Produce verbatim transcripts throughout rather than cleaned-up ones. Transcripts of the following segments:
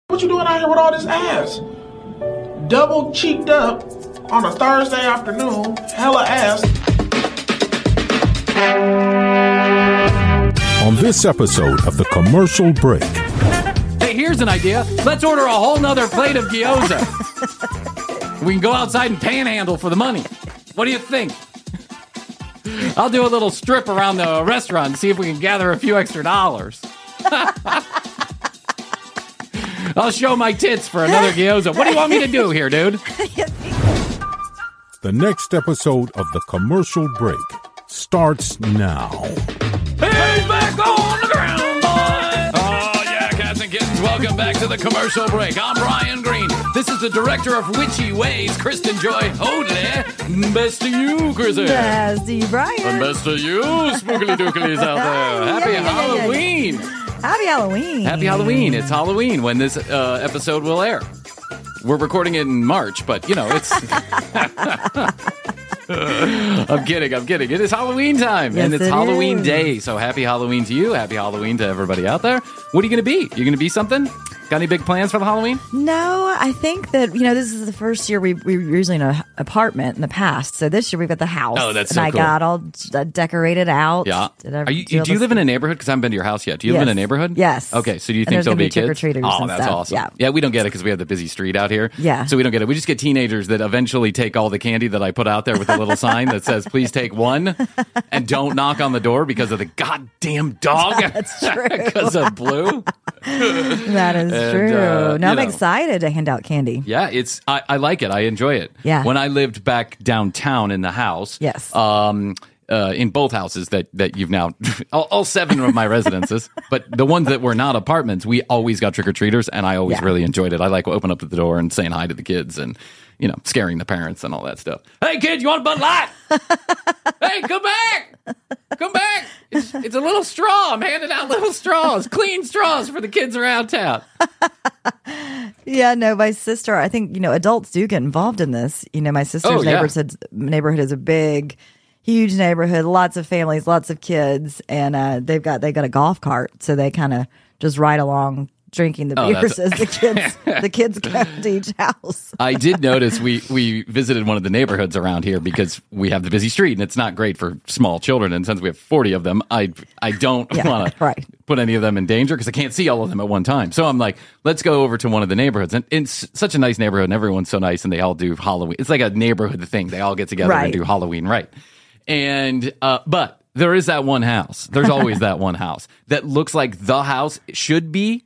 What you doing out here with all this ass? Double cheeked up on a Thursday afternoon, hella ass. On this episode of The Commercial Break. Hey, here's an idea. Let's order a whole nother plate of gyoza. We can go outside and panhandle for the money. What do you think? I'll do a little strip around the restaurant and see if we can gather a few extra dollars. I'll show my tits for another gyoza. What do you want me to do here, dude? The next episode of The Commercial Break starts now. Hey, back on the ground, boy! Oh, yeah, cats and kittens, welcome back to The Commercial Break. I'm Brian Green. This is the director of Witchy Ways, Kristen Joy Hoadley. Best to you, Chrissy. Best to you, Brian. And best to you, spookily dookilies out there. Happy yeah, yeah, Halloween. Yeah, yeah. Happy Halloween. Happy Halloween. It's Halloween when this uh, episode will air. We're recording it in March, but, you know, it's... I'm kidding, I'm kidding. It is Halloween time, yes, and it's it Halloween is. day, so happy Halloween to you. Happy Halloween to everybody out there. What are you going to be? You going to be something? Got any big plans for the Halloween? No, I think that, you know, this is the first year we, we were usually in an apartment in the past. So this year we've got the house. Oh, that's and so I cool. got all uh, decorated out. Yeah. Did I Are you, do all do you this- live in a neighborhood? Because I haven't been to your house yet. Do you live in Yes. a neighborhood? Yes. Okay, so do you And think there's there'll gonna be be kids? trick-or-treaters Oh, and that's stuff. awesome. Yeah. Yeah, we don't get it because we have the busy street out here. Yeah. So we don't get it. We just get teenagers that eventually take all the candy that I put out there with a little sign that says, please take one and don't knock on the door because of the goddamn dog. That's true. Because of Blue. That is And, true. uh, now you I'm know. excited to hand out candy. Yeah, it's I, I like it. I enjoy it. Yeah. When I lived back downtown in the house, Yes. um, uh, in both houses that that you've now, all, all seven of my residences, but the ones that were not apartments, we always got trick or treaters, and I always Yeah. really enjoyed it. I like opening up the door and saying hi to the kids, and you know, scaring the parents and all that stuff. Hey, kid, you want a Bud Light? Hey, come back! Come back! It's, it's a little straw. I'm handing out little straws, clean straws for the kids around town. Yeah, no, my sister, I think, you know, adults do get involved in this. You know, my sister's Oh, yeah. neighborhood, neighborhood is a big, huge neighborhood, lots of families, lots of kids, and uh, they've got they got a golf cart, so they kind of just ride along drinking the Oh, beers that's- as the kids the kids go to each house. I did notice we, we visited one of the neighborhoods around here because we have the busy street and it's not great for small children. And since we have forty of them, I I don't Yeah, want right. to put any of them in danger because I can't see all of them at one time. So I'm like, let's go over to one of the neighborhoods. And it's such a nice neighborhood and everyone's so nice and they all do Halloween. It's like a neighborhood thing. They all get together Right. and do Halloween, right? And, uh, but there is that one house. There's always that one house that looks like the house should be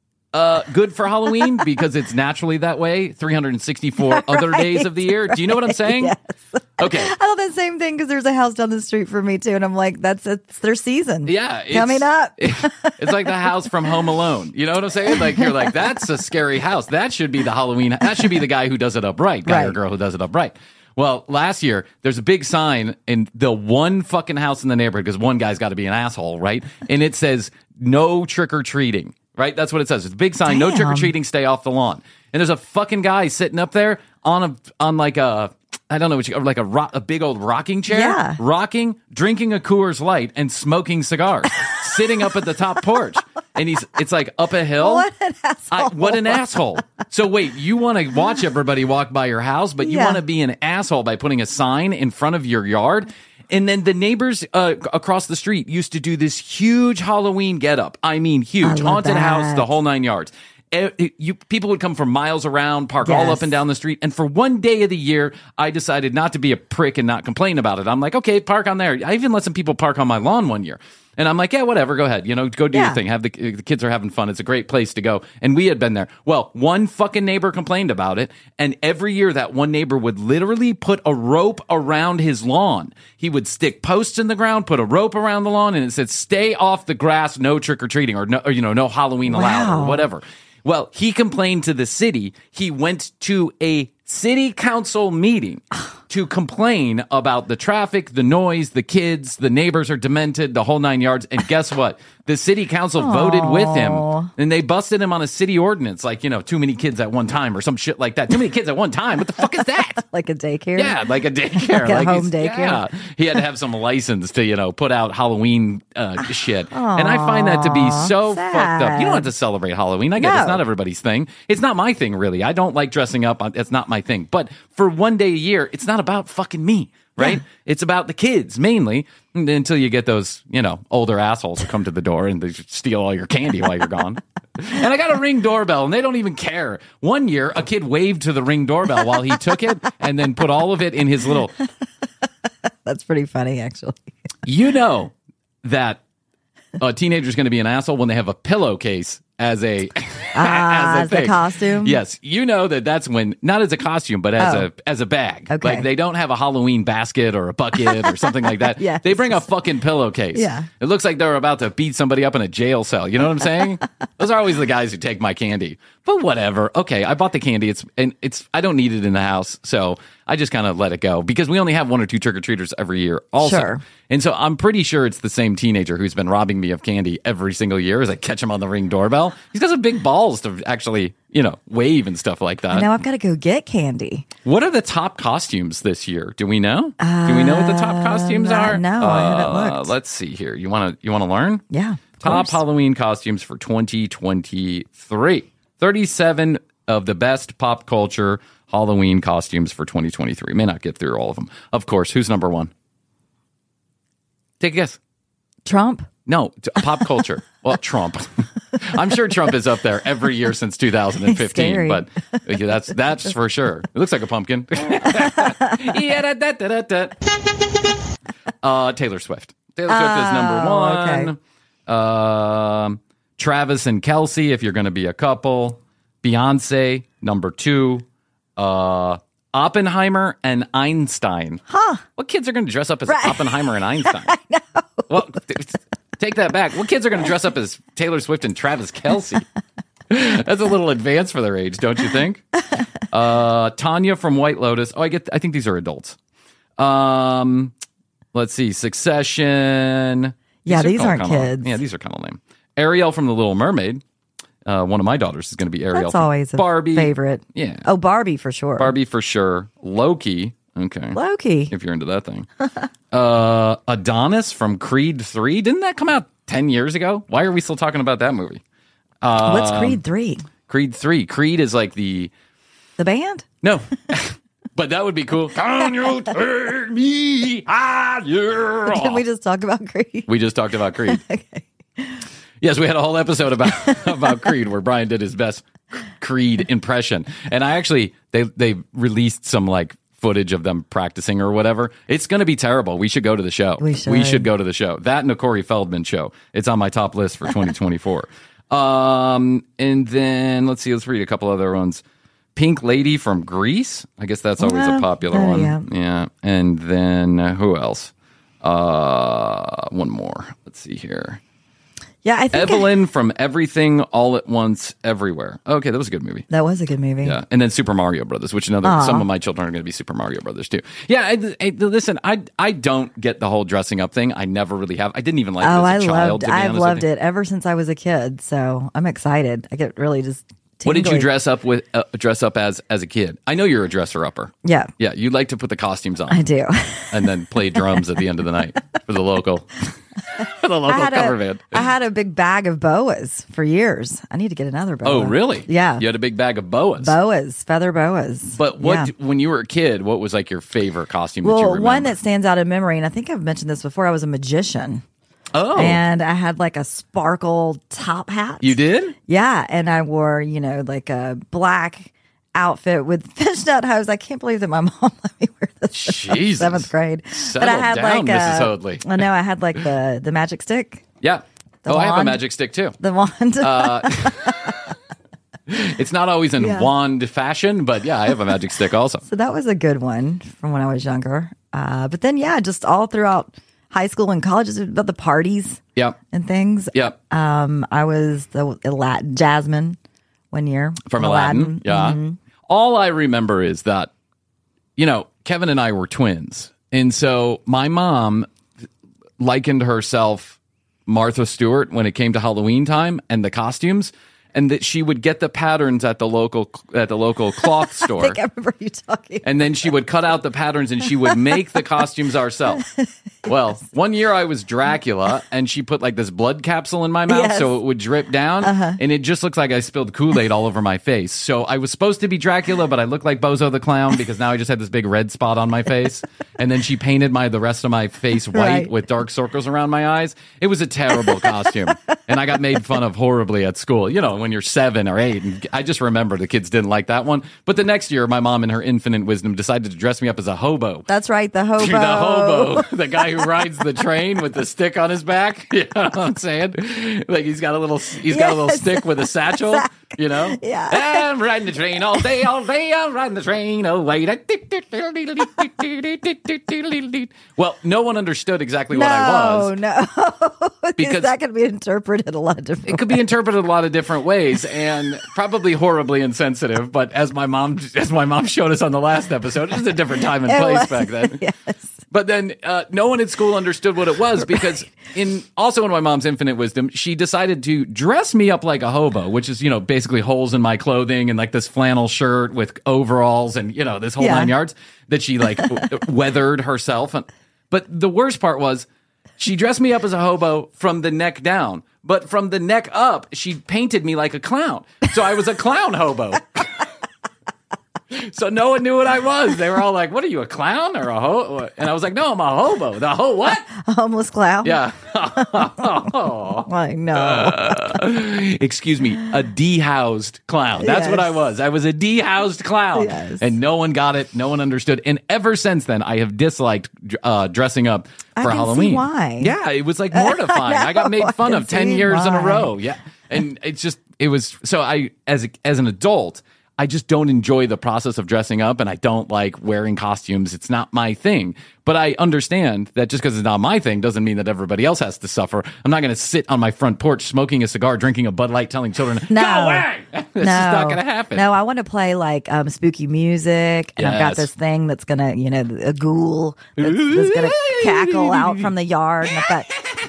Uh, good for Halloween because it's naturally that way three hundred sixty-four other Right, days of the year. Do you know what I'm saying? Yes. Okay. I thought the same thing because there's a house down the street from me too, and I'm like, that's it's their season. Yeah. It's, coming up. It's like the house from Home Alone. You know what I'm saying? Like, you're like, that's a scary house. That should be the Halloween. That should be the guy who does it up right, guy or Right. girl who does it up right. Well, last year, there's a big sign in the one fucking house in the neighborhood because one guy's got to be an asshole, right? And it says, no trick-or-treating. Right? That's what it says. It's a big sign. No Damn. trick-or-treating. Stay off the lawn. And there's a fucking guy sitting up there on a on like a I don't know what you like a ro- a big old rocking chair, Yeah. rocking, drinking a Coors Light and smoking cigars, sitting up at the top porch. And he's it's like up a hill. What an asshole. I, what an asshole. So wait, you want to watch everybody walk by your house, but you Yeah. want to be an asshole by putting a sign in front of your yard? And then the neighbors uh, across the street used to do this huge Halloween getup. I mean, huge. I love Haunted that. house, the whole nine yards. Eh, it- you, people would come from miles around, park all Yes. up and down the street. And for one day of the year, I decided not to be a prick and not complain about it. I'm like, okay, park on there. I even let some people park on my lawn one year. And I'm like, yeah, whatever, go ahead. You know, go do Yeah. your thing. Have the, the kids are having fun. It's a great place to go. And we had been there. Well, one fucking neighbor complained about it. And every year that one neighbor would literally put a rope around his lawn. He would stick posts in the ground, put a rope around the lawn, and it said, stay off the grass, no trick-or-treating, or no, or, you know, no Halloween allowed, Wow. or whatever. Well, he complained to the city. He went to a city council meeting to complain about the traffic, the noise, the kids, the neighbors are demented, the whole nine yards. And guess what? The city council voted with him, Aw. and they busted him on a city ordinance, like, you know, too many kids at one time or some shit like that. Too many kids at one time. What the fuck is that? Like a daycare. Yeah, like a daycare. Like a home he's- daycare. Yeah. He had to have some license to, you know, put out Halloween uh, shit. And I find that to be so sad. fucked up. You don't have to celebrate Halloween. I get it. It's No. not everybody's thing. It's not my thing, really. I don't like dressing up. It's not my thing. But for one day a year, it's not about fucking me. Right? It's about the kids mainly until you get those, you know, older assholes who come to the door and they steal all your candy while you're gone. And I got a Ring doorbell and they don't even care. One year, a kid waved to the Ring doorbell while he took it and then put all of it in his little. That's pretty funny, actually. You know that a teenager's going to be an asshole when they have a pillowcase as a Ah, as a as the thing. costume? Yes, you know that that's when not as a costume, but as Oh. a as a bag. Okay. Like they don't have a Halloween basket or a bucket or something like that. Yes. They bring a fucking pillowcase. Yeah. It looks like they're about to beat somebody up in a jail cell. You know what I'm saying? Those are always the guys who take my candy. But whatever. Okay, I bought the candy. It's and it's I don't need it in the house, so I just kind of let it go because we only have one or two trick or treaters every year. Also, Sure. and so I'm pretty sure it's the same teenager who's been robbing me of candy every single year as I catch him on the Ring doorbell. He's got some big balls to actually, you know, wave and stuff like that. Now I've got to go get candy. What are the top costumes this year? Do we know? Do we know what the top costumes Uh, are? no, I haven't Uh, looked. Let's see here. You want to you want to learn? Yeah. of Top course. Halloween costumes for twenty twenty-three. thirty-seven of the best pop culture Halloween costumes for twenty twenty-three. May not get through all of them. Of course, who's number one? Take a guess. Trump. No, t- pop culture. Well, Trump. I'm sure Trump is up there every year since two thousand fifteen, scary. but yeah, that's that's for sure. It looks like a pumpkin. Yeah, da, da, da, da, da. Uh, Taylor Swift. Taylor Swift is number Oh, one. Um, Travis and Kelsey, if you're going to be a couple. Beyonce, number two. Uh, Oppenheimer and Einstein. Huh. What kids are going to dress up as Right. Oppenheimer and Einstein? I know. Well, th- take that back. What kids are going to dress up as Taylor Swift and Travis Kelsey? That's a little advanced for their age, don't you think? Uh, Tanya from White Lotus. Oh, I get. I think these are adults. Um, let's see. Succession. Yeah, are these kinda- aren't kinda- kids. Yeah, these are kind of lame. Ariel from The Little Mermaid. Uh, one of my daughters is going to be Ariel. That's from always a Barbie. favorite. Yeah. Oh, Barbie for sure. Barbie for sure. Loki. Okay. Loki. If you're into that thing. uh, Adonis from Creed three. Didn't that come out ten years ago? Why are we still talking about that movie? What's um, Creed three? Creed three. Creed is like the. The band? No. But that would be cool. Can you take me higher? Did we just talk about Creed? We just talked about Creed. Okay. Yes, we had a whole episode about about Creed where Brian did his best Creed impression, and I actually they they released some like footage of them practicing or whatever. It's going to be terrible. We should go to the show. We should. go to the show. That and the Corey Feldman show. It's on my top list for twenty twenty-four. um, and then let's see. Let's read a couple other ones. Pink Lady from Greece. I guess that's always Well, a popular uh, one. yeah. Yeah. And then uh, who else? Uh, one more. Let's see here. Yeah, I think I- Evelyn from Everything All at Once Everywhere. Okay, that was a good movie. that was a good movie. Yeah, and then Super Mario Brothers, which another Aw. some of my children are going to be Super Mario Brothers too. Yeah, I, I, listen, I I don't get the whole dressing up thing. I never really have. I didn't even like it Oh, I as a child. loved. to be I've honest loved with you. it ever since I was a kid. So I'm excited. I get really just. What did you tingly. dress up with? Uh, dress up as as a kid? I know you're a dresser upper. Yeah, Yeah, you like to put the costumes on I do. and then play drums at the end of the night for the local for the I local had cover a, band. I had a big bag of boas for years. I need to get another boa. Oh, really? Yeah, You had a big bag of boas. boas, feather boas. But what Yeah. when you were a kid, what was like your favorite costume that you Well, remember? one that stands out in memory, and I think I've mentioned this before. I was a magician, oh, and I had like a sparkle top hat. you did? Yeah, and I wore, you know, like a black outfit with fishnet hose. I can't believe that my mom let me wear this in Jesus. seventh grade. Settle but I had down, like Missus a, Hoadley. I know I had like the the magic stick, Yeah. The oh, I have a wand? magic stick too. the wand. Uh, It's not always in Yeah. wand fashion, but yeah, I have a magic stick also. so that was a good one from when I was younger. Uh, but then, yeah, just all throughout high school and college, it's about the parties Yep. and things. Yep. Um, I was the Aladdin, Jasmine one year From Aladdin. Yeah. Mm-hmm. All I remember is that, you know, Kevin and I were twins. And so my mom likened herself Martha Stewart when it came to Halloween time and the costumes, and that she would get the patterns at the local at the local cloth store. I think I remember you talking. And then she would cut out the patterns and she would make the costumes ourselves. Well, one year I was Dracula and she put like this blood capsule in my mouth Yes. so it would drip down. Uh-huh. And it just looks like I spilled Kool-Aid all over my face. So I was supposed to be Dracula, but I looked like Bozo the Clown because now I just had this big red spot on my face. And then she painted my the rest of my face white Right. with dark circles around my eyes. It was a terrible costume. And I got made fun of horribly at school. You know, when you're seven or eight. And I just remember the kids didn't like that one. But the next year, my mom in her infinite wisdom decided to dress me up as a hobo. That's right, the hobo. The hobo, the guy who rides the train with the stick on his back. You know what I'm saying? Like he's got a little, he's got a little Yes. stick with a satchel. You know? Yeah. I'm riding the train all day, all day. I'm riding the train away. Well, no one understood exactly what I was. No, no. Because- that could be interpreted a lot of different It could be interpreted a lot of different ways, and probably horribly insensitive. But as my mom, as my mom showed us on the last episode, it was a different time and It place was. back then. Yes. But then uh, no one at school understood what it was because in also in my mom's infinite wisdom, she decided to dress me up like a hobo, which is, you know, basically holes in my clothing and like this flannel shirt with overalls and, you know, this whole Yeah. nine yards that she like w- weathered herself. And, but the worst part was she dressed me up as a hobo from the neck down, but from the neck up, she painted me like a clown. So I was a clown hobo. So no one knew what I was. They were all like, "What are you, a clown or a ho?" And I was like, "No, I'm a hobo." The ho what? A homeless clown. Yeah. I know. Excuse me, a dehoused clown. That's what I Yes. was. I was a dehoused clown. Yes. And no one got it. No one understood. And ever since then, I have disliked uh, dressing up I for can see Halloween. why. Yeah, it was like mortifying. I, got know, made I fun can of ten see years in a why. row. Yeah. And it's just, it was, so I, as a, as an adult, I just don't enjoy the process of dressing up and I don't like wearing costumes. It's not my thing. But I understand that just because it's not my thing doesn't mean that everybody else has to suffer. I'm not going to sit on my front porch smoking a cigar, drinking a Bud Light, telling children, No. go away. It's no, just not going to happen. No, I want to play like um, spooky music, and I've got Yes. this thing that's gonna, you know, a ghoul that's, that's gonna cackle out from the yard, and I've got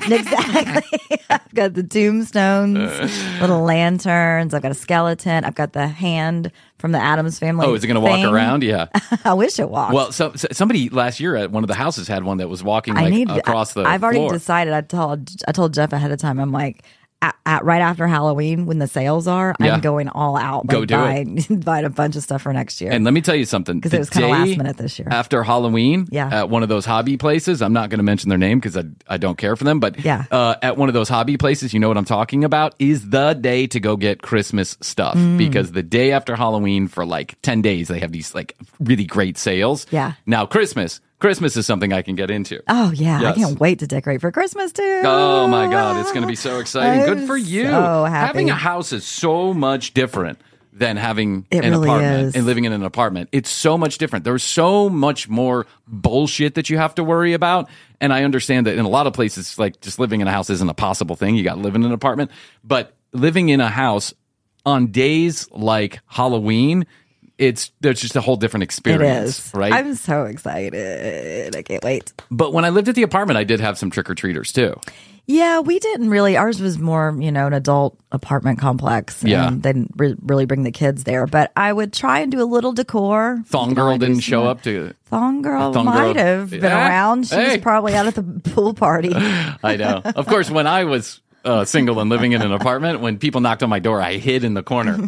exactly. I've got the tombstones, little lanterns. I've got a skeleton. I've got the hand from the Addams Family. Oh, is it going to walk thing. around? Yeah. I wish it walked. Well, so, so somebody last year at one of the houses had one that was walking I like need across the I've already floor. decided. I told I told Jeff ahead of time. I'm like, at, at right after Halloween when the sales are, Yeah. I'm going all out. Go like, do buying, buying a bunch of stuff for next year. And let me tell you something. because The it was kind of day last minute this year. After Halloween, Yeah. at one of those hobby places, I'm not going to mention their name because I, I don't care for them, but Yeah. uh, at one of those hobby places, you know what I'm talking about, is the day to go get Christmas stuff Mm. because the day after Halloween for like ten days, they have these like really great sales. Yeah. Now, Christmas. Christmas is something I can get into. Oh yeah, Yes. I can't wait to decorate for Christmas too. Oh my God, it's going to be so exciting. I'm Good for you. so happy. Having a house is so much different than having It an really apartment is. and living in an apartment. It's so much different. There's so much more bullshit that you have to worry about. And I understand that in a lot of places, like just living in a house isn't a possible thing. You got to live in an apartment. But living in a house on days like Halloween, it's there's just a whole different It experience, is. right? I'm so excited. I can't wait. But when I lived at the apartment, I did have some trick or treaters too. Yeah, we didn't really. Ours was more, you know, an adult apartment complex. Yeah. and they didn't re- really bring the kids there. But I would try and do a little decor. Thong You know, Girl I do didn't some- show up to. Thong Girl Thong Girl- might have been Yeah. around. She Hey. was probably out at the pool party. I know. Of course, when I was uh, single and living in an apartment, when people knocked on my door, I hid in the corner.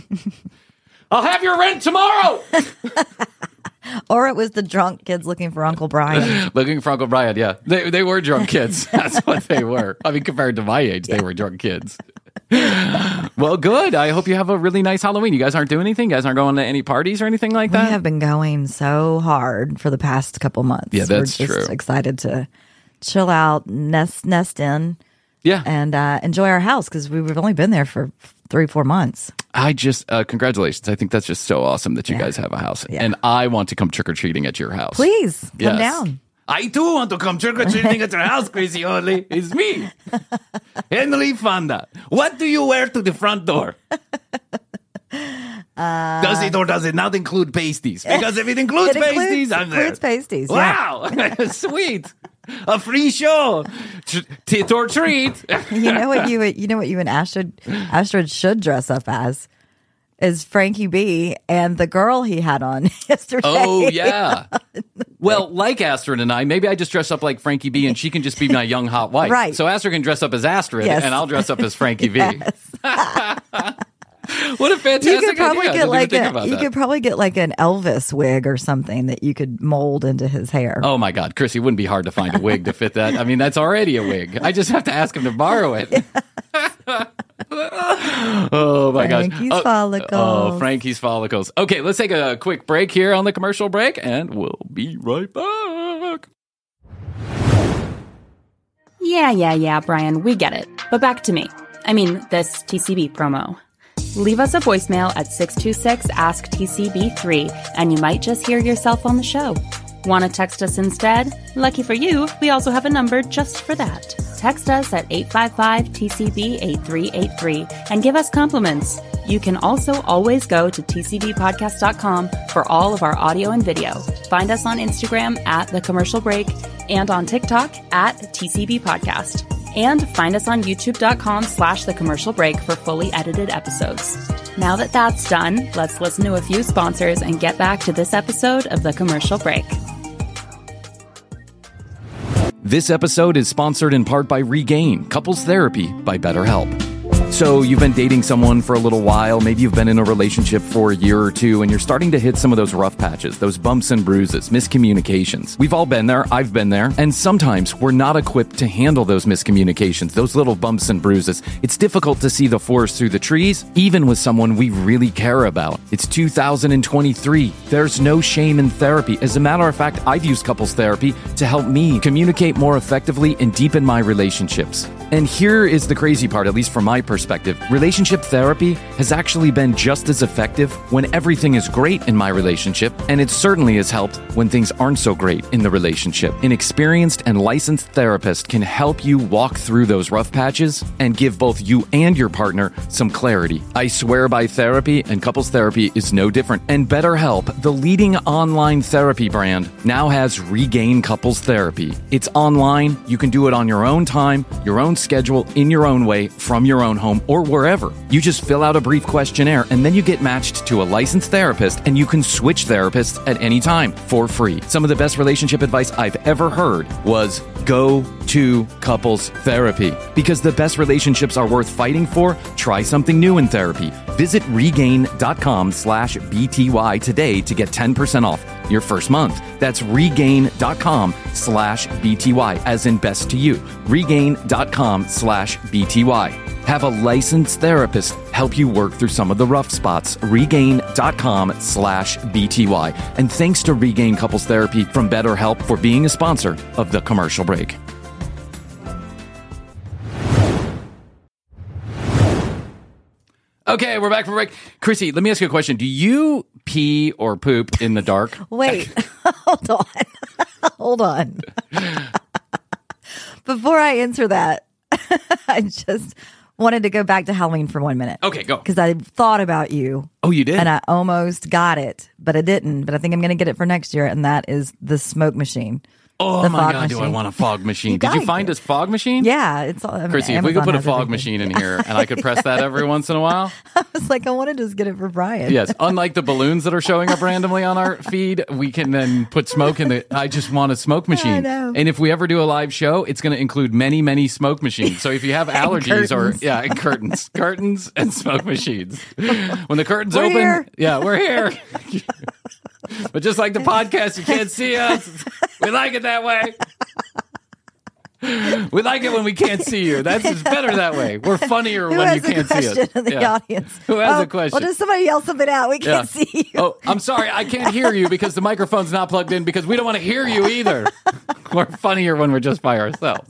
I'll have your rent tomorrow. Or it was the drunk kids looking for Uncle Brian. Looking for Uncle Brian. Yeah, they they were drunk kids. That's what they were. I mean, compared to my age, they were drunk kids. Well, good. I hope you have a really nice Halloween. You guys aren't doing anything. You guys aren't going to any parties or anything like We that. have been going so hard for the past couple months. Yeah, that's We're just true. excited to chill out, nest nest in, Yeah. and uh, enjoy our house because we've only been there for three, four months. I just uh, congratulations. I think that's just so awesome that you Yeah. guys have a house, Yeah. and I want to come trick or treating at your house. Please come Yes. down. I too want to come trick or treating at your house, Crazy Orly. It's me, Henry Fonda. What do you wear to the front door? Uh, does it or does it not include pasties? Because if it includes It includes- pasties, I'm there. includes pasties, yeah. Wow, sweet. A free show. Tit or treat. You know what you would- you know what you and Astrid Astrid should dress up as is Frankie B and the girl he had on yesterday. Oh yeah. Well, like Astrid and I, maybe I just dress up like Frankie B and she can just be my young hot wife. Right. So Astrid can dress up as Astrid Yes. and I'll dress up as Frankie B. Yes. What a fantastic You could probably idea. I get didn't like even think a, about you that. could probably get like an Elvis wig or something that you could mold into his hair. Oh my God, Chris, it wouldn't be hard to find a wig to fit that. I mean, that's already a wig. I just have to ask him to borrow it. Oh my gosh. Frankie's Oh, follicles. Oh, Frankie's follicles. Okay, let's take a quick break here on the commercial break and we'll be right back. Yeah, yeah, yeah, Brian, we get it. But back to me. I mean, this T C B promo. Leave us a voicemail at six two six, ask T C B three, and you might just hear yourself on the show. Want to text us instead? Lucky for you, we also have a number just for that. Text us at eight five five T C B eight three eight three and give us compliments. You can also always go to T C B podcast dot com for all of our audio and video. Find us on Instagram at The Commercial Break and on TikTok at T C B Podcast. And find us on youtube.com slash The Commercial Break for fully edited episodes. Now that that's done, let's listen to a few sponsors and get back to this episode of The Commercial Break. This episode is sponsored in part by Regain, Couples Therapy by BetterHelp. So you've been dating someone for a little while, maybe you've been in a relationship for a year or two, and you're starting to hit some of those rough patches, those bumps and bruises, miscommunications. We've all been there, I've been there, and sometimes we're not equipped to handle those miscommunications, those little bumps and bruises. It's difficult to see the forest through the trees, even with someone we really care about. It's two thousand twenty-three. There's no shame in therapy. As a matter of fact, I've used couples therapy to help me communicate more effectively and deepen my relationships. And here is the crazy part, at least from my perspective. Relationship therapy has actually been just as effective when everything is great in my relationship, and it certainly has helped when things aren't so great in the relationship. An experienced and licensed therapist can help you walk through those rough patches and give both you and your partner some clarity. I swear by therapy, and couples therapy is no different. And BetterHelp, the leading online therapy brand, now has Regain Couples Therapy. It's online. You can do it on your own time, your own schedule, in your own way, from your own home, or wherever. You just fill out a brief questionnaire and then you get matched to a licensed therapist, and you can switch therapists at any time for free. Some of the best relationship advice I've ever heard was go to couples therapy. Because the best relationships are worth fighting for, try something new in therapy. Visit regain.com slash BTY today to get ten percent off your first month. That's regain.com slash BTY, as in best to you. Regain.com slash BTY. Have a licensed therapist help you work through some of the rough spots. Regain.com slash BTY. And thanks to Regain Couples Therapy from BetterHelp for being a sponsor of The Commercial Break. Okay, we're back from break. Chrissy, let me ask you a question. Do you pee or poop in the dark? Wait, hold on. Hold on. Before I answer that, I just wanted to go back to Halloween for one minute. Okay, go. Because I thought about you. Oh, you did? And I almost got it, but I didn't. But I think I'm going to get it for next year, and that is the smoke machine. Oh the my fog God, do I machine. want a fog machine? You Did you gotta find get a fog machine? Yeah, it's all. I mean, Chrissy, if we could Amazon put a has fog everything. machine in here and I could press that every once in a while. I was like, I want to just get it for Brian. Yes, unlike the balloons that are showing up randomly on our feed, we can then put smoke in the. I just want a smoke machine. know. And if we ever do a live show, it's going to include many, many smoke machines. So if you have allergies or curtains. yeah, and curtains, curtains and smoke machines. When the curtains We're open, here. yeah, we're here. But just like the podcast, you can't see us. We like it that way. We like it when we can't see you. That's it's better that way. We're funnier Who when has you can't a see us. question in the Yeah. audience? Who has oh, a question? Well, just somebody yell something out. We can't Yeah. see you. Oh, I'm sorry. I can't hear you because the microphone's not plugged in because we don't want to hear you either. We're funnier when we're just by ourselves.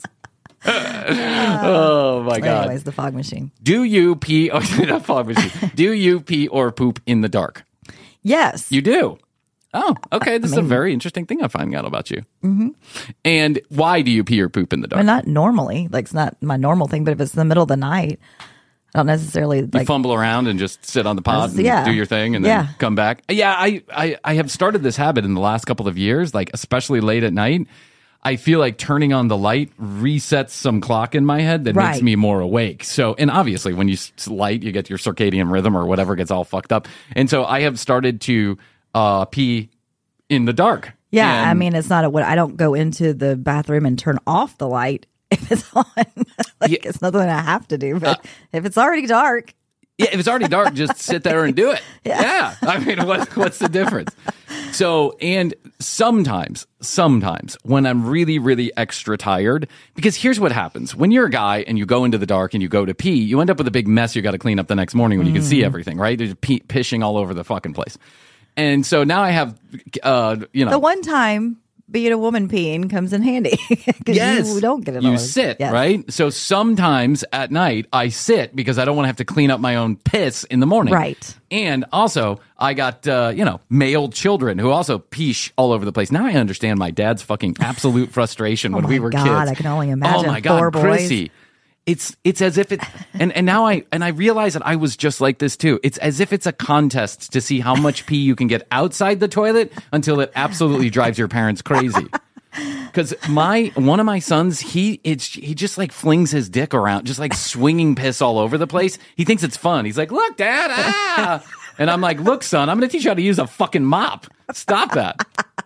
Oh, my God. Anyways, the fog machine. Do you pee? Oh, not fog machine. Do you pee or poop in the dark? Yes. You do. Oh, okay. This is a very interesting thing I'm finding out about you. Mm-hmm. And why do you pee or poop in the dark? Well, not normally. Like, it's not my normal thing, but if it's in the middle of the night, I don't necessarily You like. fumble around and just sit on the pod and Yeah. do your thing and then Yeah. come back. Yeah, I, I, I have started this habit in the last couple of years, like especially late at night. I feel like turning on the light resets some clock in my head that Right. makes me more awake. So, and obviously when you s- light, you get your circadian rhythm or whatever gets all fucked up. And so I have started to uh, pee in the dark. Yeah, And- I mean, it's not a what I don't go into the bathroom and turn off the light if it's on. like Yeah. it's nothing I have to do. But if it's already dark, Yeah, if it's already dark, just sit there and do it. Yeah. yeah. I mean, what, what's the difference? So, and sometimes, sometimes when I'm really, really extra tired, because here's what happens. When you're a guy and you go into the dark and you go to pee, you end up with a big mess you got to clean up the next morning when you can see everything, right? There's pee, pishing all over the fucking place. And so now I have, uh, you know. the one time being a woman peeing comes in handy. 'Cause Yes. you don't get it You always. sit, Yes. right? So sometimes at night I sit because I don't want to have to clean up my own piss in the morning. Right. And also I got, uh, you know, male children who also peesh all over the place. Now I understand my dad's fucking absolute frustration when Oh we my were God, kids. I can only imagine. Oh my God, Four boys. Chrissy. It's it's as if it and, and now I and I realize that I was just like this too. It's as if it's a contest to see how much pee you can get outside the toilet until it absolutely drives your parents crazy. Because my one of my sons, he it's he just like flings his dick around, just like swinging piss all over the place. He thinks it's fun. He's like, "Look, Dad!" Ah! And I'm like, "Look, son, I'm going to teach you how to use a fucking mop. Stop that."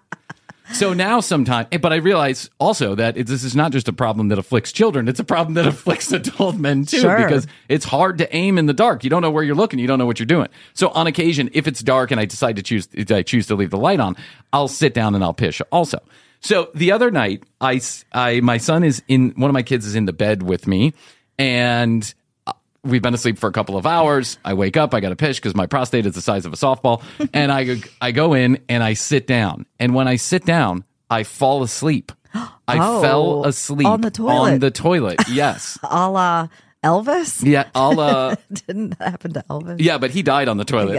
So now sometimes, but I realize also that it, this is not just a problem that afflicts children. It's a problem that afflicts adult men too, Sure. because it's hard to aim in the dark. You don't know where you're looking. You don't know what you're doing. So on occasion, if it's dark and I decide to choose, if I choose to leave the light on, I'll sit down and I'll pish also. So the other night, I, s- I- my son is in, one of my kids is in the bed with me, and we've been asleep for a couple of hours. I wake up, I got to pish because my prostate is the size of a softball. And I, go- I go in and I sit down. And when I sit down, I fall asleep. I Oh, fell asleep on the toilet. On the toilet, yes. A la Elvis? Yeah, I'll, uh, Didn't that happen to Elvis? yeah, but he died on the toilet.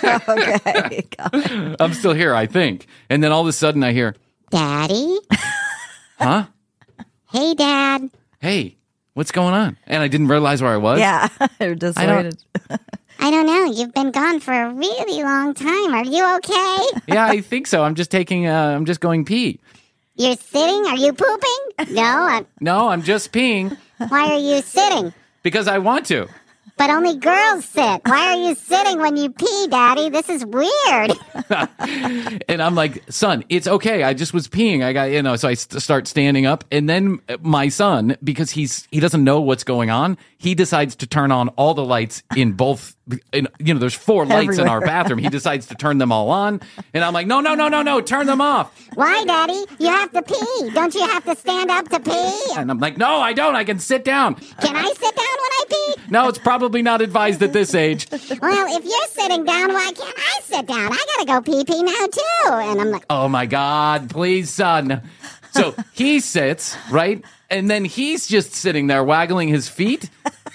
Okay. Got it. I'm still here, I think. And then all of a sudden I hear, Daddy? huh? Hey, Dad. Hey, what's going on? And I didn't realize where I was. Yeah. You're dissuaded. I don't know. You've been gone for a really long time. Are you okay? Yeah, I think so. I'm just taking, uh, I'm just going pee. You're sitting? Are you pooping? No. I'm, No, I'm just peeing why are you sitting? because I want to. But only girls sit. Why are you sitting when you pee, Daddy? This is weird. And I'm like, son, it's okay. I just was peeing. I got, you know, so I st- start standing up. And then my son, because he's, he doesn't know what's going on, he decides to turn on all the lights in both, in, you know, there's four lights in our Everywhere. bathroom. He decides to turn them all on. And I'm like, no, no, no, no, no, turn them off. Why, Daddy? You have to pee. Don't you have to stand up to pee? And I'm like, no, I don't. I can sit down. Can I sit down when I pee? No, it's probably not advised at this age. Well, if you're sitting down, why can't I sit down? I gotta go pee pee now, too. And I'm like, Oh my God, please, son. So he sits, right? And then he's just sitting there waggling his feet.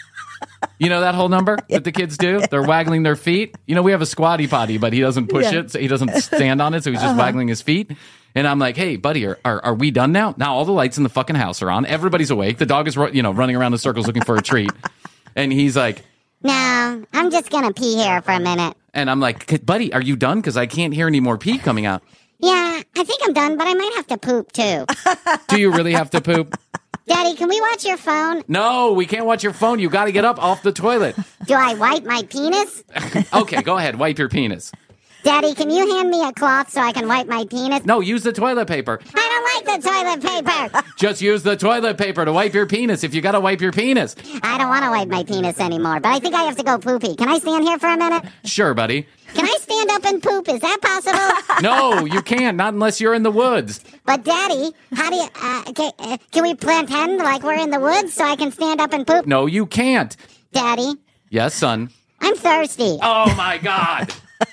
You know that whole number that the kids do? They're waggling their feet. You know, we have a squatty potty, but he doesn't push Yeah. it. So he doesn't stand on it. So he's just waggling his feet. And I'm like, hey, buddy, are, are are we done now? Now all the lights in the fucking house are on. Everybody's awake. The dog is, ru- you know, running around in circles looking for a treat. And he's like, no, I'm just gonna pee here for a minute. and I'm like, buddy, are you done? Because I can't hear any more pee coming out. Yeah, I think I'm done, but I might have to poop, too. Do you really have to poop? Daddy, can we watch your phone? No, we can't watch your phone. You got to get up off the toilet. Do I wipe my penis? Okay, go ahead. Wipe your penis. Daddy, can you hand me a cloth so I can wipe my penis? No, use the toilet paper. I don't like the toilet paper. Just use the toilet paper to wipe your penis if you got to wipe your penis. I don't want to wipe my penis anymore, but I think I have to go poopy. Can I stand here for a minute? Sure, buddy. Can I stand up and poop? Is that possible? No, you can't. Not unless you're in the woods. But Daddy, how do you, uh, can, uh, can we pretend like we're in the woods so I can stand up and poop? No, you can't. Daddy, Yes, son. I'm thirsty. Oh, my God.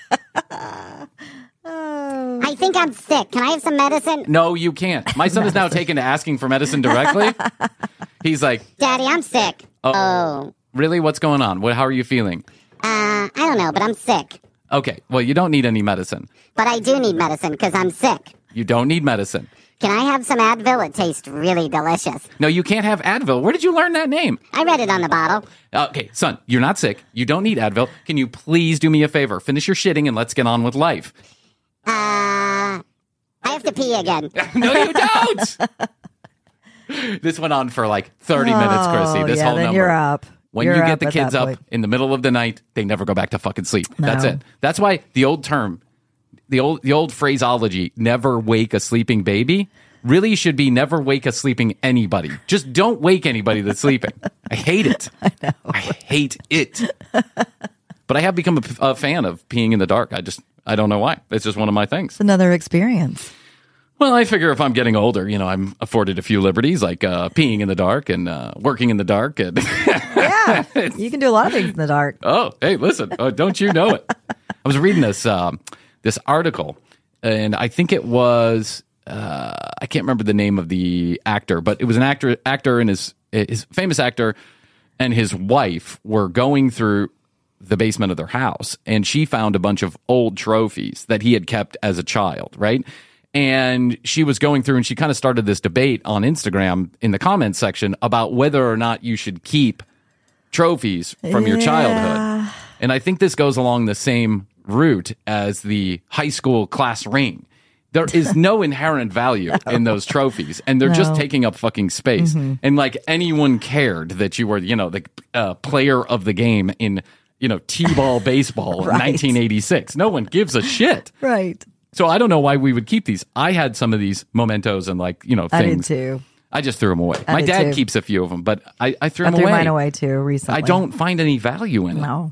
I think I'm sick. Can I have some medicine? No, you can't. My son is now taken to asking for medicine directly. He's like, Daddy, I'm sick. Oh. Oh. really? What's going on? What? How are you feeling? Uh, I don't know, but I'm sick. Okay, well, you don't need any medicine. But I do need medicine because I'm sick. You don't need medicine. Can I have some Advil? It tastes really delicious. No, you can't have Advil. Where did you learn that name? I read it on the bottle. Okay, son, you're not sick. You don't need Advil. Can you please do me a favor? Finish your shitting and let's get on with life. Uh, I have to pee again. No, you don't. This went on for like thirty minutes, Chrissy. This yeah, whole then number. you're up. When You're you up get the at kids that up point. in the middle of the night, they never go back to fucking sleep. That's No. it. That's why the old term, the old the old phraseology, never wake a sleeping baby, really should be never wake a sleeping anybody. Just don't wake anybody that's sleeping. I hate it. I know. I hate it. But I have become a, a fan of peeing in the dark. I just, I don't know why. It's just one of my things. It's another experience. Well, I figure if I'm getting older, you know, I'm afforded a few liberties like uh, peeing in the dark and uh, working in the dark. And Yeah, you can do a lot of things in the dark. oh, hey, listen, oh, don't you know it? I was reading this um, this article, and I think it was uh, I can't remember the name of the actor, but it was an actor actor and his his famous actor and his wife were going through the basement of their house, and she found a bunch of old trophies that he had kept as a child, right? And she was going through and she kind of started this debate on Instagram in the comments section about whether or not you should keep trophies from your Yeah. childhood. And I think this goes along the same route as the high school class ring. There is no inherent value in those trophies, and they're just No. taking up fucking space. And like anyone cared that you were, you know, the uh, player of the game in, you know, T-ball baseball in Right. nineteen eighty-six. No one gives a shit. Right. So I don't know why we would keep these. I had some of these mementos and like, you know, I did things. too. I just threw them away. I My did dad too. keeps a few of them, but I, I threw I them threw away. mine away too recently. I don't find any value in it. No.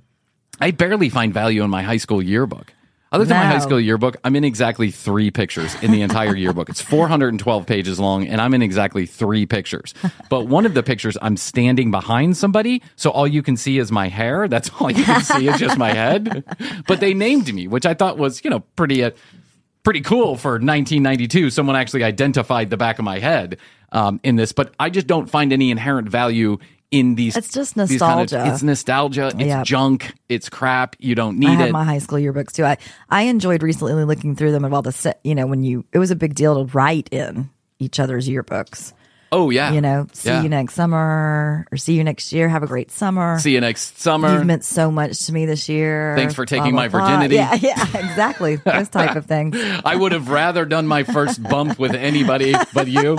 I barely find value in my high school yearbook. Other than my No. high school yearbook, I'm in exactly three pictures in the entire yearbook. It's four hundred twelve pages long, and I'm in exactly three pictures. But one of the pictures, I'm standing behind somebody, so all you can see is my hair. That's all you can see is just my head. But they named me, which I thought was, you know, pretty uh, pretty cool for nineteen ninety-two. Someone actually identified the back of my head um, in this. But I just don't find any inherent value in these. It's just these kind of- nostalgia. it's nostalgia. It's Yep. junk. It's crap. You don't need I have it. my high school yearbooks too. I, I enjoyed recently looking through them of all the, se- you know, when you, it was a big deal to write in each other's yearbooks. oh, yeah. You know, see Yeah. you next summer or see you next year. Have a great summer. See you next summer. You've meant so much to me this year. Thanks for taking Blah, my blah, blah. virginity. Yeah, yeah, exactly. Those type of things. I would have rather done my first bump with anybody but you.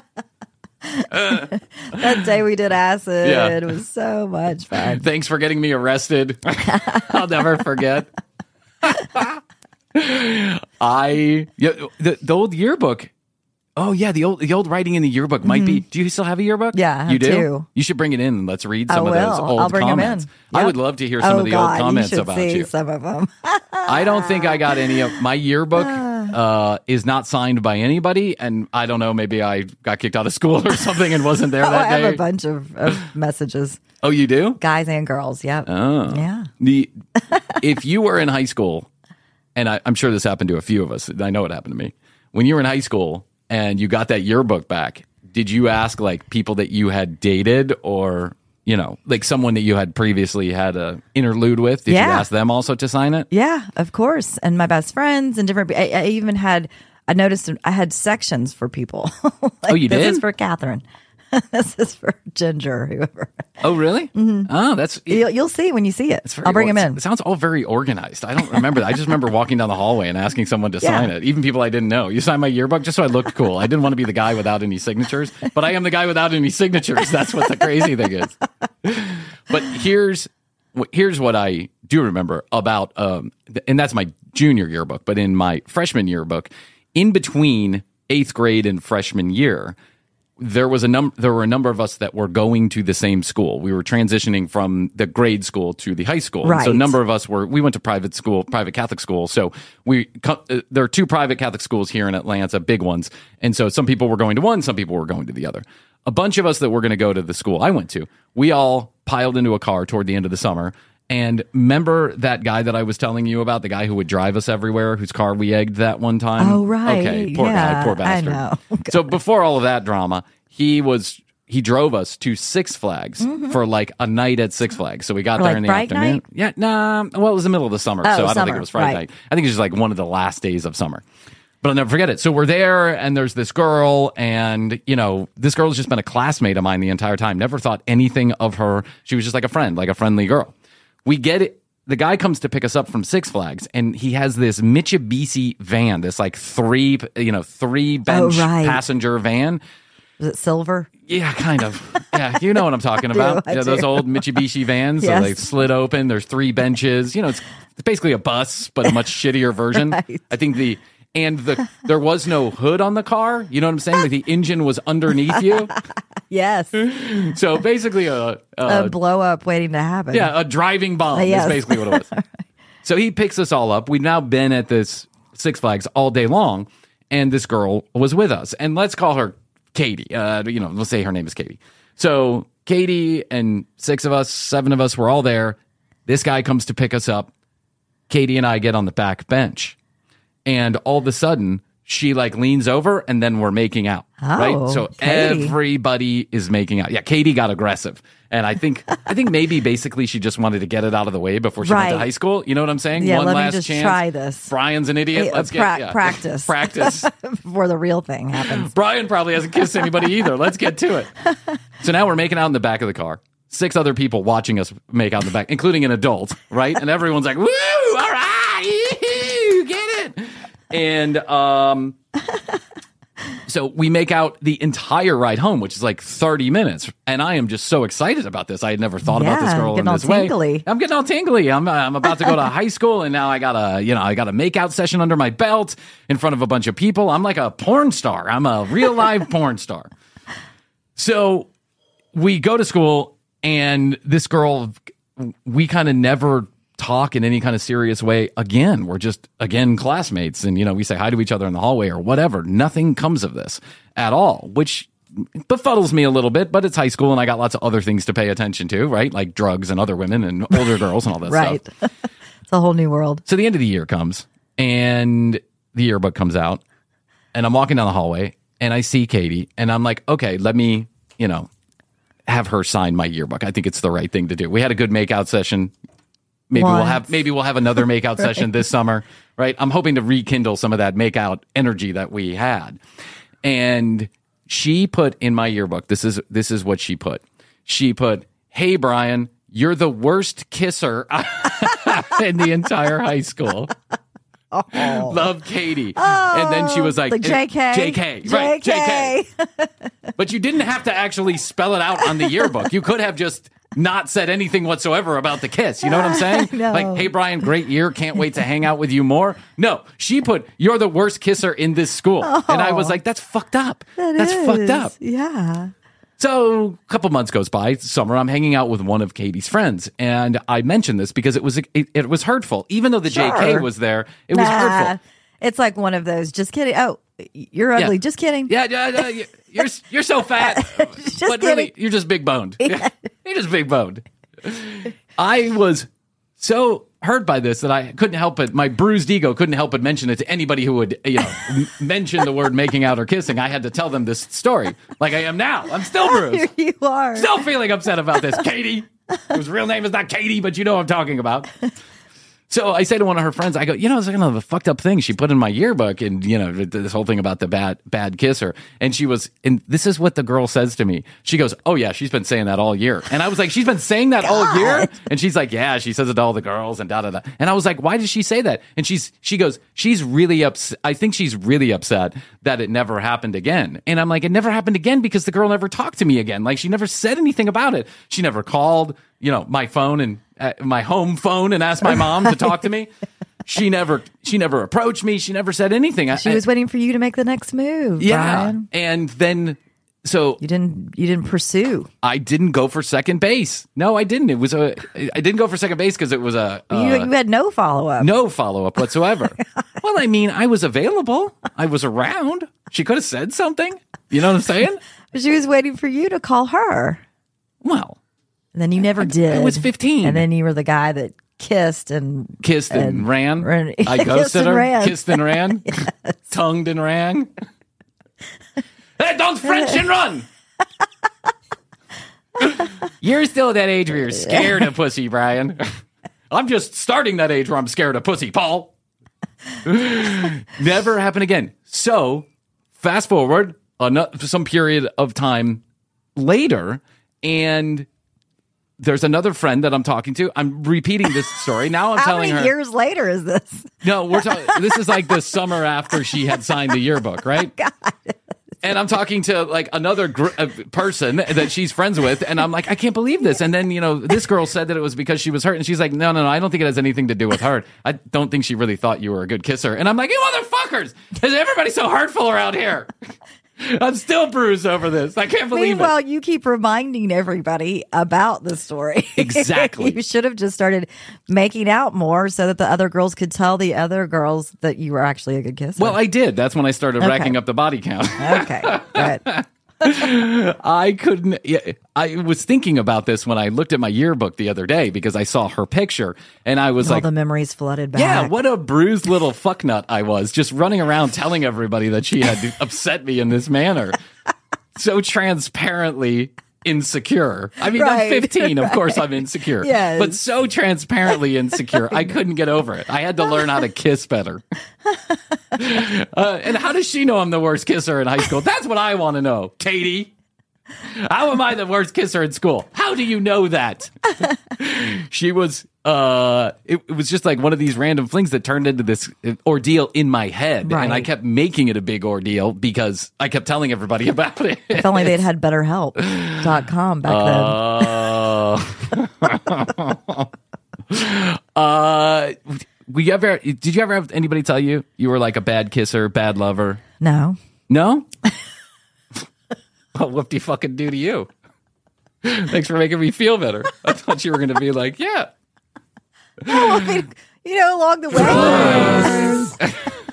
That day we did acid, Yeah. it was so much fun. Thanks for getting me arrested. I'll never forget. I yeah, the, the old yearbook. Oh yeah, the old the old writing in the yearbook might be. Do you still have a yearbook? Mm-hmm. Yeah, I have you do. two. You should bring it in and let's read I some of those will. old I'll bring 'em comments. in. I Yep. would love to hear some oh of the God, old comments you should about see you. some of them. I don't think I got any of my yearbook. Uh, is not signed by anybody, and I don't know. Maybe I got kicked out of school or something and wasn't there Oh, that I have day. a bunch of, of messages, Oh, you do? guys and girls. Yep. Oh. Yeah. The if you were in high school, and I, I'm sure this happened to a few of us. I know it happened to me. When you were in high school and you got that yearbook back, did you ask like people that you had dated or you know like someone that you had previously had a interlude with? Did you Yeah. ask them also to sign it? Yeah, of course. And my best friends and different. I, I even had. I noticed I had sections for people. Like, Oh, you this did? is for Catherine. This is for Ginger, whoever. Oh, really? Oh, that's. You'll, you'll see when you see it. It's very- I'll bring well, them it's- in. It sounds all very organized. I don't remember that. I just remember walking down the hallway and asking someone to Yeah. sign it. Even people I didn't know. You signed my yearbook just so I looked cool. I didn't want to be the guy without any signatures, but I am the guy without any signatures. That's what the crazy thing is. But here's here's what I do remember about, um, and that's my junior yearbook. But in my freshman yearbook, in between eighth grade and freshman year, there was a num- there were a number of us that were going to the same school. We were transitioning from the grade school to the high school. And so a Right. number of us were, we went to private school, private Catholic school. So we, co- uh, there are two private Catholic schools here in Atlanta, big ones. And so some people were going to one, some people were going to the other. A bunch of us that were going to go to the school I went to, we all piled into a car toward the end of the summer. And remember that guy that I was telling you about, the guy who would drive us everywhere, whose car we egged that one time? Oh, right. Okay, poor Yeah, guy, poor I bastard. know. So before all of that drama, he was he drove us to Six Flags for like a night at Six Flags. So we got For, there like, in the Fright afternoon. night? Yeah, nah. Well, it was the middle of the summer, Oh, so I don't think summer, it was Friday right. night. I think it was just like one of the last days of summer. But I'll never forget it. So we're there, and there's this girl, and you know, this girl's just been a classmate of mine the entire time. Never thought anything of her. She was just like a friend, like a friendly girl. We get it. The guy comes to pick us up from Six Flags, and he has this Mitsubishi van, this like three, you know, three bench Oh, right. passenger van. Was it silver? Yeah, kind of. Yeah, you know what I'm talking do, about. I Yeah, those do. old Mitsubishi vans. Yes. So they slid open. There's three benches. You know, it's, it's basically a bus, but a much shittier version. Right. I think the and the there was no hood on the car. You know what I'm saying? Like the engine was underneath you. Yes. So basically, a, a A blow up waiting to happen. yeah, a driving bomb Uh, yes. is basically what it was. So he picks us all up. We've now been at this Six Flags all day long, and this girl was with us. And let's call her Katie. Uh, you know, let's say her name is Katie. So Katie and six of us, seven of us were all there. This guy comes to pick us up. Katie and I get on the back bench. And all of a sudden, she like leans over and then we're making out. Oh, right? So Katie. everybody is making out. Yeah, Katie got aggressive. And I think I think maybe basically she just wanted to get it out of the way before she went to Right. high school. You know what I'm saying? Yeah, One let me last just chance. try this. Brian's an idiot. Hey, Let's pra- get yeah. practice. Practice. Before the real thing happens. Brian probably hasn't kissed anybody either. Let's get to it. So now we're making out in the back of the car. Six other people watching us make out in the back, including an adult, right? And everyone's like, woo, all right, yoo-hoo, get it. And um, so we make out the entire ride home, which is like thirty minutes. And I am just so excited about this. I had never thought about this Yeah, girl in getting all this way. tingly. I'm getting all tingly. I'm, I'm about to go to high school, and now I got a, you know, I got a makeout session under my belt in front of a bunch of people. I'm like a porn star. I'm a real live porn star. So we go to school, and this girl, we kind of never talk in any kind of serious way again. We're just, again, classmates. And, you know, we say hi to each other in the hallway or whatever. Nothing comes of this at all, which befuddles me a little bit, but it's high school and I got lots of other things to pay attention to, right? Like drugs and other women and older girls and all that Right. stuff. It's a whole new world. So the end of the year comes and the yearbook comes out and I'm walking down the hallway and I see Katie and I'm like, okay, let me, you know, have her sign my yearbook. I think it's the right thing to do. We had a good makeout session. Maybe we'll Once. have maybe we'll have another makeout session this summer, right? I'm hoping to rekindle some of that makeout energy that we had. And she put in my yearbook, this is this is what she put. She put, "Hey Brian, you're the worst kisser in the entire high school." Oh. Love Katie. Oh, and then she was like, like J K. J K. Right, J K. But you didn't have to actually spell it out on the yearbook. You could have just not said anything whatsoever about the kiss. You know what I'm saying? No. Like, "Hey, Brian, great year. Can't wait to hang out with you more." No, she put, "You're the worst kisser in this school." Oh, and I was like, that's fucked up. That that's is. fucked up. Yeah. So a couple months goes by. It's summer. I'm hanging out with one of Katie's friends. And I mentioned this because it was it, it was hurtful. Even though the Sure. J K was there, it was Nah, hurtful. It's like one of those, just kidding. Oh, you're ugly. Yeah. Just kidding. Yeah, yeah, yeah, you- you're you're so fat, Just but really, kidding. you're just big boned. You're just big boned. I was so hurt by this that I couldn't help it. My bruised ego couldn't help but mention it to anybody who would, you know, m- mention the word making out or kissing. I had to tell them this story, like I am now. I'm still Here bruised, you are. still feeling upset about this. Katie, whose real name is not Katie, but you know what I'm talking about. So I say to one of her friends, I go, you know, it's like another fucked up thing she put in my yearbook, and you know, this whole thing about the bad bad kisser. And she was, and this is what the girl says to me. She goes, "Oh yeah, she's been saying that all year." And I was like, "She's been saying that all year?" And she's like, "Yeah, she says it to all the girls and da da da." And I was like, "Why does she say that?" And she's she goes, "She's really upset. I think she's really upset that it never happened again." And I'm like, "It never happened again because the girl never talked to me again. Like she never said anything about it. She never called, you know, my phone and uh, my home phone and asked my mom to talk to me. She never, she never approached me. She never said anything. She I, was waiting for you to make the next move. yeah. Brian. And then, so You didn't. You didn't pursue. I didn't go for second base. No, I didn't. It was a, I didn't go for second base because it was a, you, uh, you had no follow up. no follow up whatsoever. Well, I mean, I was available. I was around. She could have said something. You know what I'm saying? She was waiting for you to call her. Well, And then you never did. I was fifteen. And then you were the guy that kissed and kissed and, And ran. ran- I Kissed ghosted and her. ran. Kissed and ran. Tongued and ran. Hey, don't French and run. You're still at that age where you're scared of pussy, Brian. I'm just starting that age where I'm scared of pussy, Paul. Never happen again. So, fast forward ano- some period of time later, and there's another friend that I'm talking to. I'm repeating this story. Now I'm how telling many her. years later is this? No, we're talking. This is like the summer after she had signed the yearbook, right? And I'm talking to like another gr- uh, person that she's friends with, and I'm like, I can't believe this. And then, you know, this girl said that it was because she was hurt, and she's like, no, no, no, I don't think it has anything to do with her. I don't think she really thought you were a good kisser. And I'm like, you motherfuckers! Is everybody so hurtful around here? I'm still bruised over this. I can't believe Meanwhile, it. you keep reminding everybody about the story. Exactly. You should have just started making out more so that the other girls could tell the other girls that you were actually a good kisser. Well, I did. That's when I started Okay. racking up the body count. Okay, good. I couldn't. Yeah, I was thinking about this when I looked at my yearbook the other day because I saw her picture and I was All like, the memories flooded back. yeah, what a bruised little fucknut I was, just running around telling everybody that she had upset me in this manner. So transparently insecure. I mean, Right, I'm fifteen, of right. course I'm insecure. Yes. But so transparently insecure, I couldn't get over it. I had to learn how to kiss better. Uh, and how does she know I'm the worst kisser in high school? That's what I want to know, Katie. How am I the worst kisser in school? How do you know that? She was, uh, it, it was just like one of these random flings that turned into this ordeal in my head. Right. And I kept making it a big ordeal because I kept telling everybody about it. If only they'd had better help dot com back Uh, uh, we ever, did you ever have anybody tell you you were like a bad kisser, bad lover? then. No. No? Well, what do you fucking do to you? Thanks for making me feel better. I thought you were going to be like, yeah. No, I mean, you know, along the way,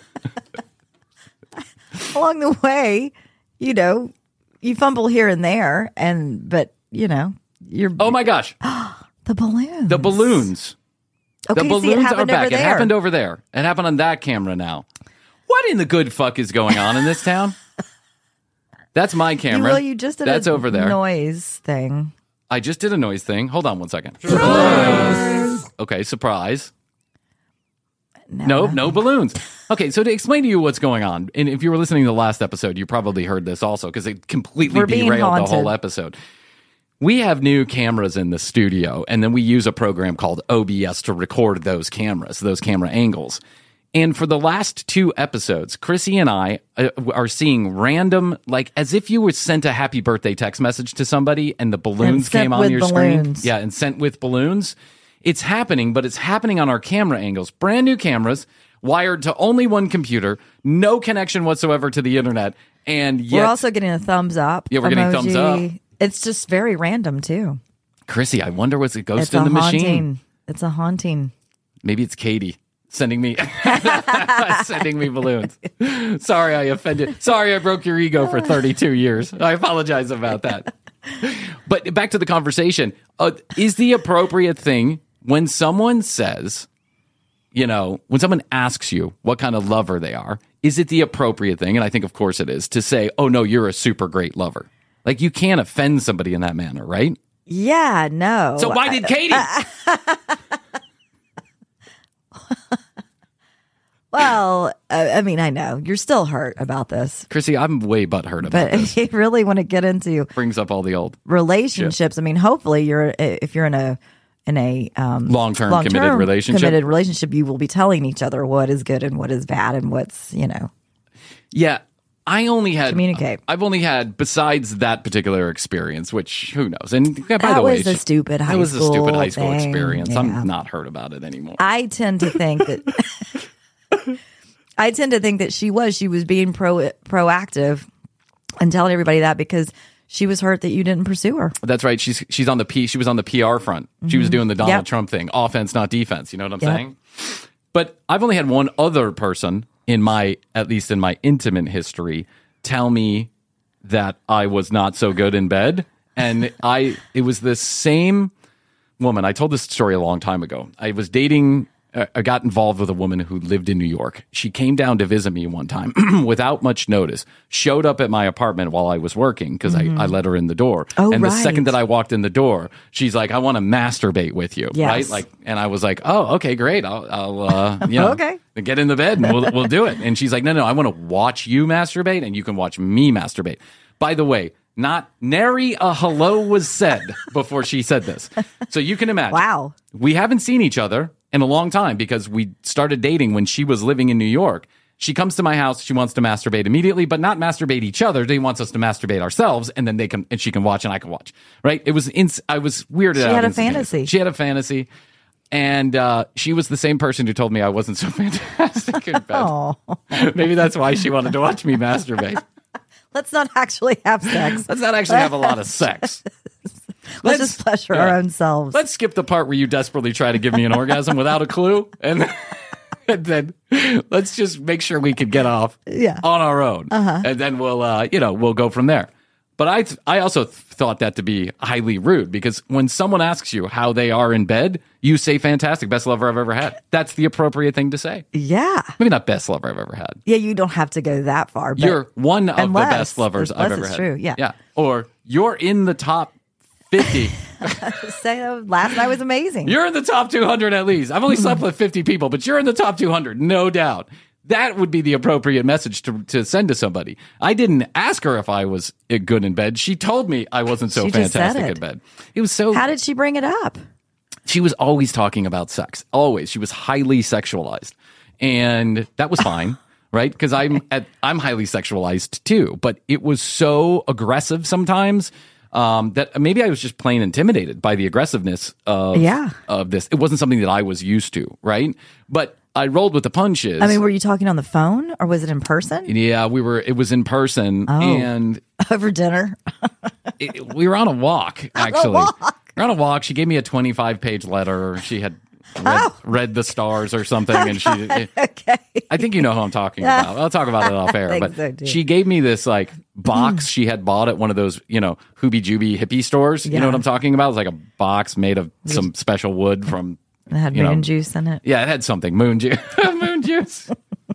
along the way, you know, you fumble here and there, and but you know, you're Oh my gosh. the balloons. The balloons. Okay, the balloons see, it are happened back. over It there. happened over there. It happened on that camera now. What in the good fuck is going on in this town? That's my You, camera. well, you just did That's a over there. noise thing. I just did a noise thing. Hold on one second. Okay, surprise. No, Nope, no balloons. Okay, so to explain to you what's going on, and if you were listening to the last episode, you probably heard this also because it completely We're being derailed the haunted. whole episode. We have new cameras in the studio, and then we use a program called O B S to record those cameras, those camera angles. And for the last two episodes, Chrissy and I uh, are seeing random, like as if you were sent a happy birthday text message to somebody and the balloons And sent came on with your screen. balloons. Yeah, and sent with balloons. It's happening, but it's happening on our camera angles. Brand new cameras, wired to only one computer, no connection whatsoever to the internet. And yet, We're also getting a thumbs up. Yeah, we're getting thumbs emoji. up. It's just very random too. Chrissy, I wonder what's a ghost It's in a the haunting. machine. It's a haunting. Maybe it's Katie sending me sending me balloons. Sorry, I offended. Sorry, I broke your ego for thirty-two years. I apologize about that. But back to the conversation. Uh, is the appropriate thing when someone says, you know, when someone asks you what kind of lover they are, is it the appropriate thing? And I think, of course, it is to say, oh, no, you're a super great lover. Like, you can't offend somebody in that manner, right? Yeah, no. So why did Katie? Well, uh, I mean, I know you're still hurt about this, Chrissy, I'm way butthurt about but this. if you really want to get into Brings up all the old relationships, I mean, hopefully you're if you're in a in a um, long-term, long-term committed relationship. committed relationship, you will be telling each other what is good and what is bad and what's, you know, Yeah, I only had Communicate. I've only had besides that particular experience, which who knows. And by That the way, was a she- stupid high That was a school stupid high school thing. experience. Yeah. I'm not hurt about it anymore. I tend to think that I tend to think that she was she was being pro proactive and telling everybody that because she was hurt that you didn't pursue her. That's right. She's she's on the P. She was on the P R front. She was doing the Donald Yep. Trump thing, offense, not defense. You know what I'm Yep. saying? But I've only had one other person in my, at least in my intimate history, tell me that I was not so good in bed, and I it was the same woman. I told this story a long time ago. I was dating. I got involved with a woman who lived in New York. She came down to visit me one time without much notice, showed up at my apartment while I was working because I, I let her in the door. Oh, and the right. second that I walked in the door, she's like, I want to masturbate with you. Yes. Right? Like, and I was like, oh, okay, great. I'll, I'll uh, you know, Okay. get in the bed and we'll, we'll do it. And she's like, no, no, I want to watch you masturbate and you can watch me masturbate. By the way, not nary a hello was said before she said this. So you can imagine. Wow. We haven't seen each other in a long time because we started dating when she was living in New York. She comes to my house. She wants to masturbate immediately, but not masturbate each other. She wants us to masturbate ourselves, and then they can, and she can watch, and I can watch. Right? It was. Ins- I was weirded She out. had a instantaneously. fantasy. She had a fantasy, and uh, she was the same person who told me I wasn't so fantastic in bed. Oh. Maybe that's why she wanted to watch me masturbate. Let's not actually have sex. Let's not actually have a lot of sex. Let's, Let's- just pleasure yeah. our own selves. Let's skip the part where you desperately try to give me an orgasm without a clue, and, and then let's just make sure we can get off Yeah. on our own, Uh-huh. and then we'll, uh, you know, we'll go from there. But I, th- I also th- thought that to be highly rude because when someone asks you how they are in bed, you say "fantastic, best lover I've ever had." That's the appropriate thing to say. Yeah. Maybe not best lover I've ever had. Yeah, you don't have to go that far. But You're one of unless- the best lovers unless I've ever it's had. true, yeah. yeah. Or you're in the top fifty. Say, oh, last night was amazing. You're in the top two hundred at least. I've only slept with fifty people, but you're in the top two hundred, no doubt. That would be the appropriate message to, to send to somebody. I didn't ask her if I was good in bed. She told me I wasn't so She just said fantastic it. in bed. It was so. How did she bring it up? She was always talking about sex. Always. She was highly sexualized. And that was fine, right? Because I'm at, I'm highly sexualized too. But it was so aggressive sometimes um, that maybe I was just plain intimidated by the aggressiveness of, Yeah. of this. It wasn't something that I was used to, right? But I rolled with the punches. I mean, were you talking on the phone or was it in person? yeah, we were. It was in person, Oh. and Over dinner? it, we were on a walk. Actually, walk. we were on a walk. She gave me a twenty-five page letter. She had read, Oh. read the stars or something, and she. Okay. I think you know who I'm talking about. I'll talk about it off air. think But so, too. she gave me this like box she had bought at one of those, you know, hoobie jooby hippie stores. You Yeah. know what I'm talking about? It's like a box made of some special wood from. It had You moon know. juice in it. Yeah, it had something. Moon juice. moon juice.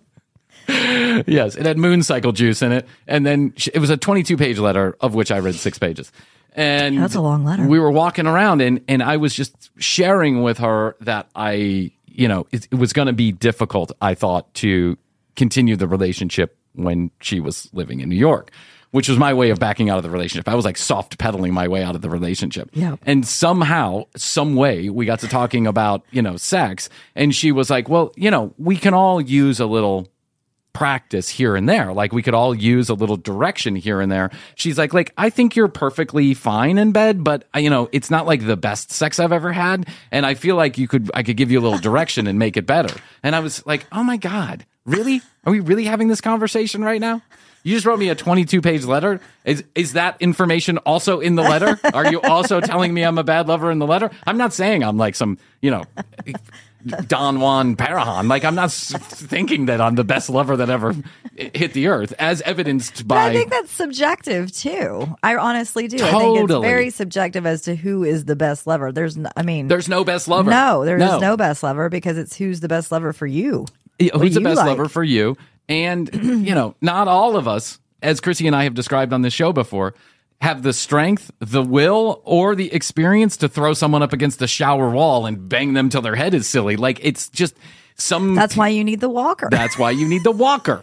Yes, it had moon cycle juice in it. And then sh- it was a twenty-two page letter, of which I read six pages. And That's a long letter. We were walking around, and, and I was just sharing with her that I, you know, it, it was going to be difficult, I thought, to continue the relationship when she was living in New York, which was my way of backing out of the relationship. I was like soft pedaling my way out of the relationship. Yeah. And somehow, some way, we got to talking about, you know, sex. And she was like, well, you know, we can all use a little practice here and there. Like we could all use a little direction here and there. She's like, like, I think you're perfectly fine in bed, but uh, you know, it's not like the best sex I've ever had. And I feel like you could, I could give you a little direction and make it better. And I was like, oh my God, really? Are we really having this conversation right now? You just wrote me a twenty-two page letter. Is is that information also in the letter? Are you also telling me I'm a bad lover in the letter? I'm not saying I'm like some, you know, Don Juan Parahan. Like I'm not s- thinking that I'm the best lover that ever hit the earth, as evidenced But by. I think that's subjective too. I honestly do. I think it's Totally. very subjective as to who is the best lover. There's, no, I mean, There's no best lover. no, there is no best lover because it's who's the best lover for you. Yeah, What who's do the you best like? lover for you? And, you know, not all of us, as Chrissy and I have described on this show before, have the strength, the will, or the experience to throw someone up against the shower wall and bang them till their head is silly. Like, it's just some. That's why you need the walker. That's why you need the walker.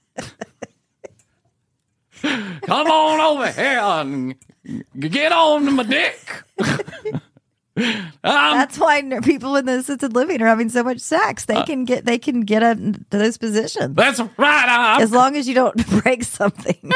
Come on over here and get on my dick. Um, That's why n- people in the assisted living are having so much sex. Uh, They can get they can get up to those positions That's right. I'm as long as you don't break something.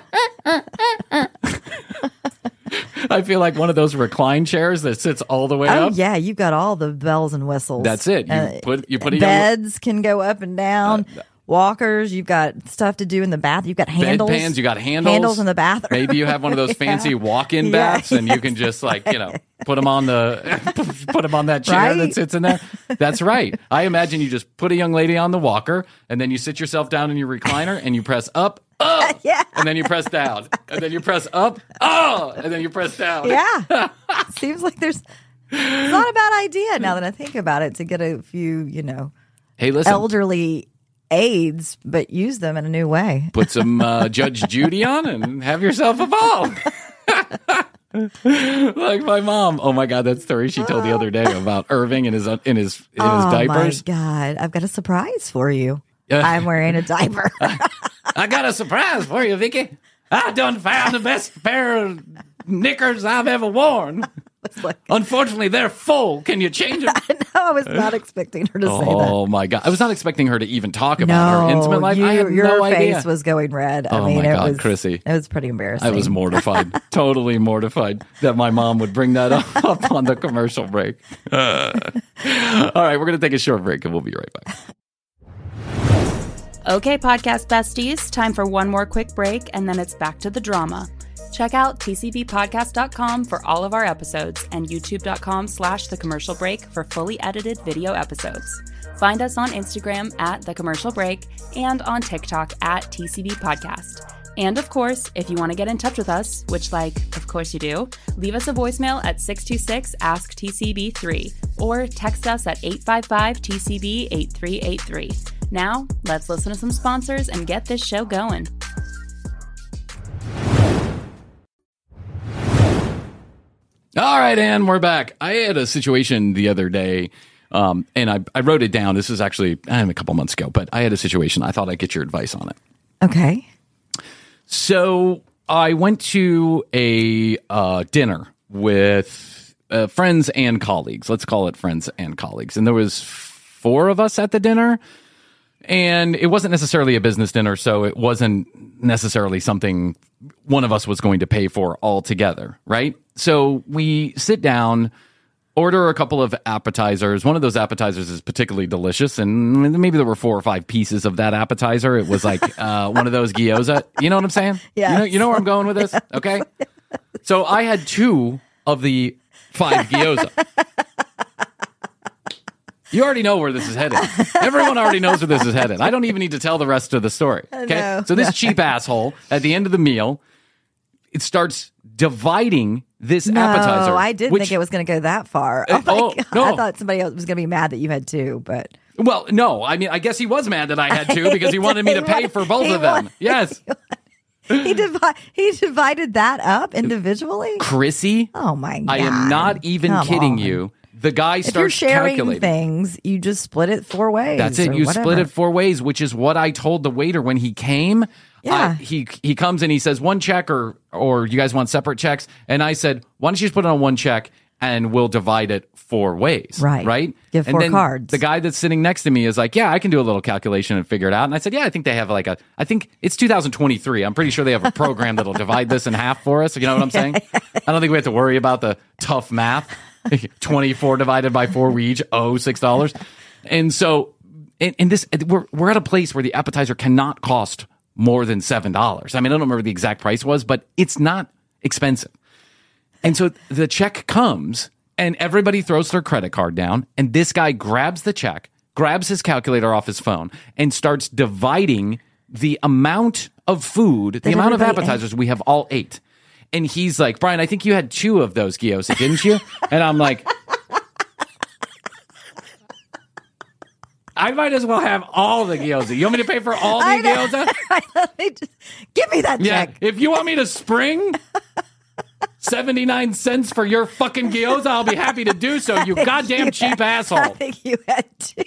I feel like one of those recline chairs that sits all the way Oh up. yeah, you've got all the bells and whistles. That's it. You Uh, put you put a young, beds can go up and down. Walkers, you've got stuff to do in the bath. You've got handles. bedpans. You got handles. handles in the bathroom. Maybe you have one of those Yeah. fancy walk-in Yeah. baths, and you can just like you know put them on the put them on that chair Right? that sits in there. That's right. I imagine you just put a young lady on the walker, and then you sit yourself down in your recliner, and you press up. Oh, Yeah. and then you press down, and then you press up, oh, and then you press down. Yeah. Seems like there's it's not a bad idea now that I think about it to get a few, you know, Hey, listen. elderly aids, but use them in a new way. Put some uh, Judge Judy on and have yourself a ball. Like my mom. Oh my God, that story she told the other day about Irving in his in his in his Oh diapers. my God. I've got a surprise for you. Yeah. I'm wearing a diaper. I got a surprise for you, Vicky. I done found the best pair of knickers I've ever worn. was like, Unfortunately, they're full. Can you change them? no, I was not expecting her to say that. Oh my God. I was not expecting her to even talk about No, her intimate life. you- I had your no face idea. was going red. I Oh mean, my it God, was Chrissy. It was pretty embarrassing. I was mortified, totally mortified that my mom would bring that up on the commercial break. Uh. All right, we're going to take a short break and we'll be right back. Okay, podcast besties, time for one more quick break, and then it's back to the drama. Check out t c b podcast dot com for all of our episodes and youtube dot com slash the commercial break for fully edited video episodes. Find us on Instagram at The Commercial Break and on TikTok at T C B Podcast. And of course, if you want to get in touch with us, which like, of course you do, leave us a voicemail at six two six ask T C B three or text us at eight five five T C B eight three eight three. Now, let's listen to some sponsors and get this show going. All right, Ann, we're back. I had a situation the other day, um, and I, I wrote it down. This was actually um, a couple months ago, but I had a situation. I thought I'd get your advice on it. Okay. So I went to a uh, dinner with uh, friends and colleagues. Let's call it friends and colleagues. And there was four of us at the dinner. And it wasn't necessarily a business dinner, so it wasn't necessarily something one of us was going to pay for altogether, right? So we sit down, order a couple of appetizers. One of those appetizers is particularly delicious, and maybe there were four or five pieces of that appetizer. It was like uh, one of those gyoza. You know what I'm saying? Yes. You know, you know where I'm going with this? Okay? So I had two of the five gyoza. You already know where this is headed. Everyone already knows where this is headed. I don't even need to tell the rest of the story. Okay. No. So this cheap asshole at the end of the meal, it starts dividing this No, appetizer. I didn't which- think it was going to go that far. Uh, Oh, my oh, God. no. I thought somebody else was going to be mad that you had two, but Well, no. I mean, I guess he was mad that I had two because he wanted me to pay for both He of them. wanted- Yes. he divi- he divided that up individually. Chrissy, Oh my God! I am not even Come kidding on. you. The guy If you're starts sharing calculating. things, you just split it four ways. That's it. or You whatever. split it four ways, which is what I told the waiter when he came. Yeah. I, he he comes and he says one check or or you guys want separate checks, and I said why don't you just put it on one check and we'll divide it four ways. Right. Right. Give and four then cards. The guy that's sitting next to me is like, yeah, I can do a little calculation and figure it out. And I said, yeah, I think they have like a. I think it's two thousand twenty-three. I'm pretty sure they have a program that'll divide this in half for us. You know what I'm saying? I don't think we have to worry about the tough math. twenty-four divided by four, we each owe six dollars. And so, in, in this, we're we're at a place where the appetizer cannot cost more than seven dollars. I mean, I don't remember what the exact price was, but it's not expensive. And so the check comes, and everybody throws their credit card down, and this guy grabs the check, grabs his calculator off his phone, and starts dividing the amount of food, the That amount of everybody appetizers we have all ate. And he's like, Brian, I think you had two of those gyoza, didn't you? And I'm like, I might as well have all the gyoza. You want me to pay for all the I know. gyoza? Let me just- Give me that Yeah. check. If you want me to spring seventy-nine cents for your fucking gyoza, I'll be happy to do so, you goddamn cheap I asshole. think you had two.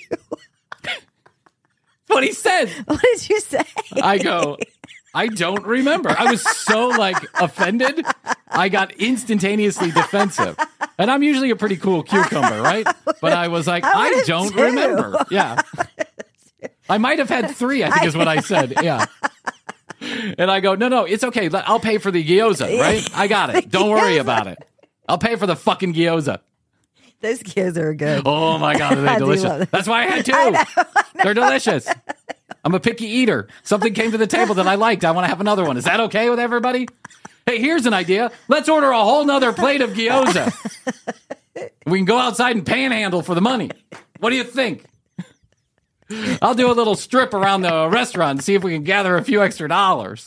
What he said. What did you say? I go, I don't remember. I was so like offended. I got instantaneously defensive. And I'm usually a pretty cool cucumber, right? But I was like, I I would've don't too. remember. Yeah. I might have had three, I think is what I said. Yeah. And I go, no, no, it's okay. Let- I'll pay for the gyoza, right? I got it. Don't worry about it. I'll pay for the fucking gyoza. Those kids are good. Oh my God, are they I do delicious? love them. That's why I had two. I know, I know. They're delicious. I'm a picky eater. Something came to the table that I liked. I want to have another one. Is that okay with everybody? Hey, here's an idea. Let's order a whole nother plate of gyoza. We can go outside and panhandle for the money. What do you think? I'll do a little strip around the restaurant and see if we can gather a few extra dollars.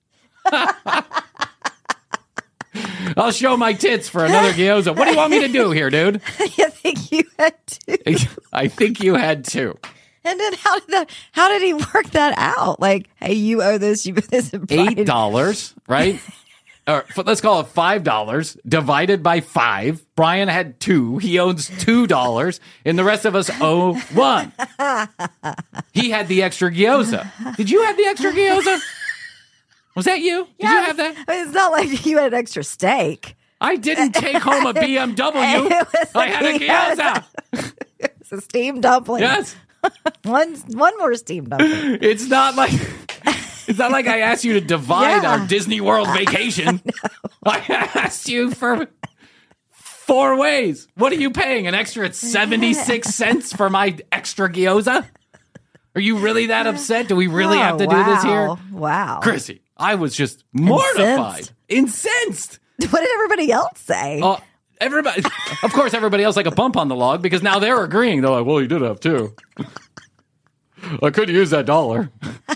I'll show my tits for another gyoza. What do you want me to do here, dude? I think you had two. I think you had two. And then how did that? How did he work that out? Like, hey, you owe this. You owe this. and Brian- Eight dollars, right? Or f- let's call it five dollars divided by five. Brian had two. He owns two dollars, and the rest of us owe one. He had the extra gyoza. Did you have the extra gyoza? Was that you? Did you have that? I mean, it's not like you had an extra steak. I didn't take home a B M W. I had a gyoza. It's a steamed dumpling. Yes. one one more steamed dumpling. It's not like it's not like I asked you to divide Yeah. our Disney World vacation. I, I asked you for four ways. What are you paying? An extra seventy-six cents for my extra gyoza? Are you really that upset? Do we really Oh, have to wow. do this here? Wow. Chrissy, I was just mortified. Incensed. What did everybody else say? Uh, everybody, of course, everybody else like a bump on the log because now they're agreeing. They're like, well, you did have two. I could use that dollar.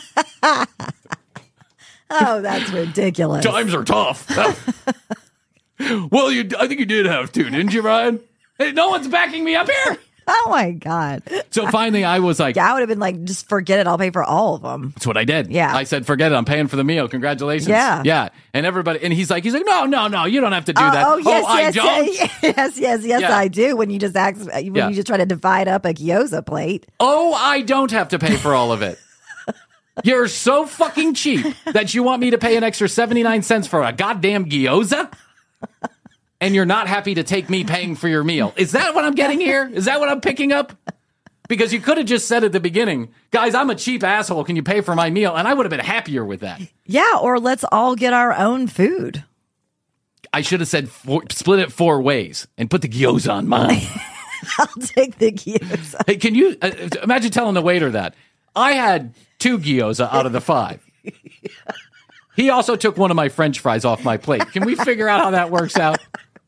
Oh, that's ridiculous. Times are tough. Well, you, I think you did have two, didn't you, Ryan? Hey, no one's backing me up here. Oh, my God. So finally, I was like, I would have been like, just forget it. I'll pay for all of them. that's what I did. Yeah. I said, forget it. I'm paying for the meal. Congratulations. Yeah. Yeah. And everybody, and he's like, he's like, no, no, no, you don't have to do Oh, that. oh, yes, I yes, don't. yes, yes, yes, yes, Yeah. I do. When you just ask, when Yeah. you just try to divide up a gyoza plate. Oh, I don't have to pay for all of it. You're so fucking cheap that you want me to pay an extra seventy-nine cents for a goddamn gyoza? And you're not happy to take me paying for your meal. Is that what I'm getting here? Is that what I'm picking up? Because you could have just said at the beginning, guys, I'm a cheap asshole. Can you pay for my meal? And I would have been happier with that. Yeah, or let's all get our own food. I should have said four, split it four ways and put the gyoza on mine. I'll take the gyoza. Hey, can you uh, imagine telling the waiter that? I had two gyoza out of the five. He also took one of my French fries off my plate. Can we figure out how that works out?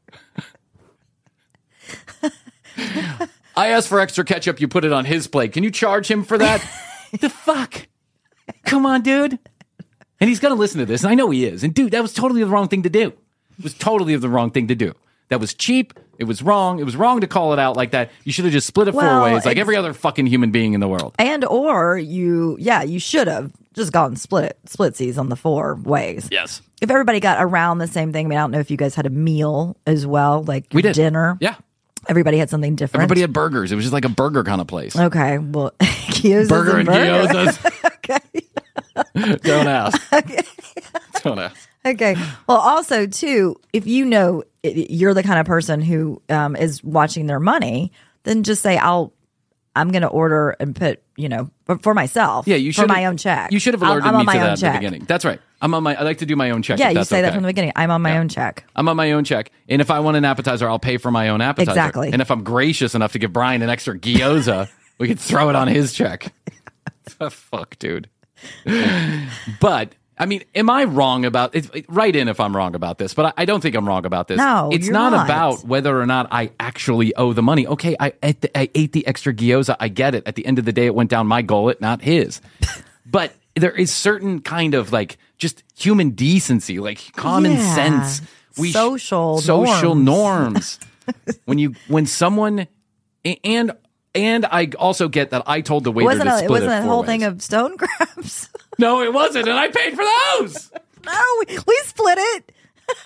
I asked for extra ketchup. You put it on his plate. Can you charge him for that? The fuck? Come on, dude. And he's going to listen to this. And I know he is. And dude, that was totally the wrong thing to do. It was totally the wrong thing to do. That was cheap. It was wrong. It was wrong to call it out like that. You should have just split it Well, four ways like it's- every other fucking human being in the world. And or you, yeah, you should have just gone split splitsies on the four ways. Yes. If everybody got around the same thing, I mean, I don't know if you guys had a meal as well, like We did. dinner. Yeah. Everybody had something different. Everybody had burgers. It was just like a burger kind of place. Okay, well, gyozas Burger and burger. gyozas. Okay. Don't ask. Don't ask. Okay. Well, also too, if you know it- you're the kind of person who um, is watching their money, then just say, "I'll, I'm going to order and put, you know, for, for myself, Yeah, you for should my own check. You should have I'm- alerted I'm on me my to own that at the check. beginning. That's right. I'm on my. I like to do my own check. Yeah, if you that's say that okay. from the beginning. I'm on my Yeah. own check. I'm on my own check, and if I want an appetizer, I'll pay for my own appetizer. Exactly. And if I'm gracious enough to give Brian an extra gyoza, we could throw it on his check. Oh, fuck, dude. But I mean, am I wrong about it? it- Write in if I'm wrong about this, but I, I don't think I'm wrong about this. No, it's you're not, not. about whether or not I actually owe the money. Okay, I ate the, I ate the extra gyoza. I get it. At the end of the day, it went down my gullet, not his. But there is certain kind of like just human decency, like common Yeah. sense. sh- Social social norms. norms. when you when someone a- and and I also get that I told the It waiter wasn't to a, split it wasn't it a four whole ways. thing of stone crabs. No, it wasn't, and I paid for those. No, we, we split it.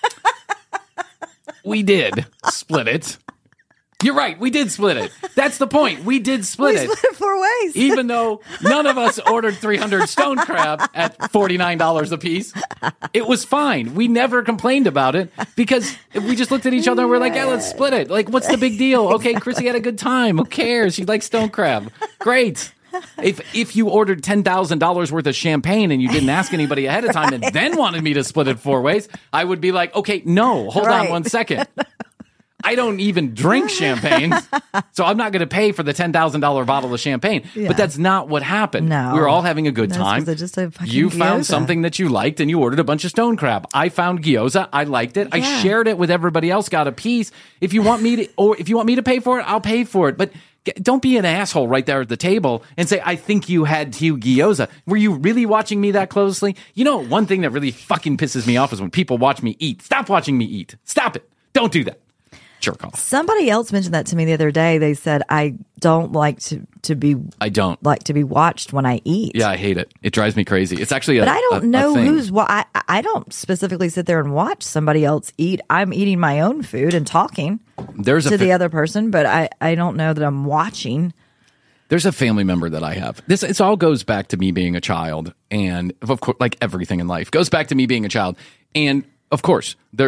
We did split it. You're right. We did split it. That's the point. We did split We it. split it four ways. Even though none of us ordered three hundred stone crab at forty-nine dollars a piece, it was fine. We never complained about it because we just looked at each other and we're like, yeah, let's split it. Like, what's the big deal? Okay, Chrissy had a good time. Who cares? She likes stone crab. Great. If if you ordered ten thousand dollars worth of champagne and you didn't ask anybody ahead of time and then wanted me to split it four ways, I would be like, okay, no, hold on Right. one second. I don't even drink champagne, so I'm not going to pay for the ten thousand dollars bottle of champagne. Yeah. But that's not what happened. No. We were all having a good That's time. 'cause they're just a fucking You found gyoza. something that you liked, and you ordered a bunch of stone crab. I found gyoza. I liked it. I Yeah. shared it with everybody else, got a piece. If you want me to, or if you want me to pay for it, I'll pay for it. But g- don't be an asshole right there at the table and say, I think you had two gyoza. Were you really watching me that closely? You know, one thing that really fucking pisses me off is when people watch me eat. Stop watching me eat. Stop it. Don't do that. Jerk off. Somebody else mentioned that to me the other day. They said I don't like to to be I don't. like to be watched when I eat. Yeah, I hate it. It drives me crazy. It's actually a But I don't a- a know thing. who's what. I, I don't specifically sit there and watch somebody else eat. I'm eating my own food and talking There's a to fa- the other person, but I, I don't know that I'm watching. There's a family member that I have. This it all goes back to me being a child, and of course, like everything in life goes back to me being a child. And of course, there's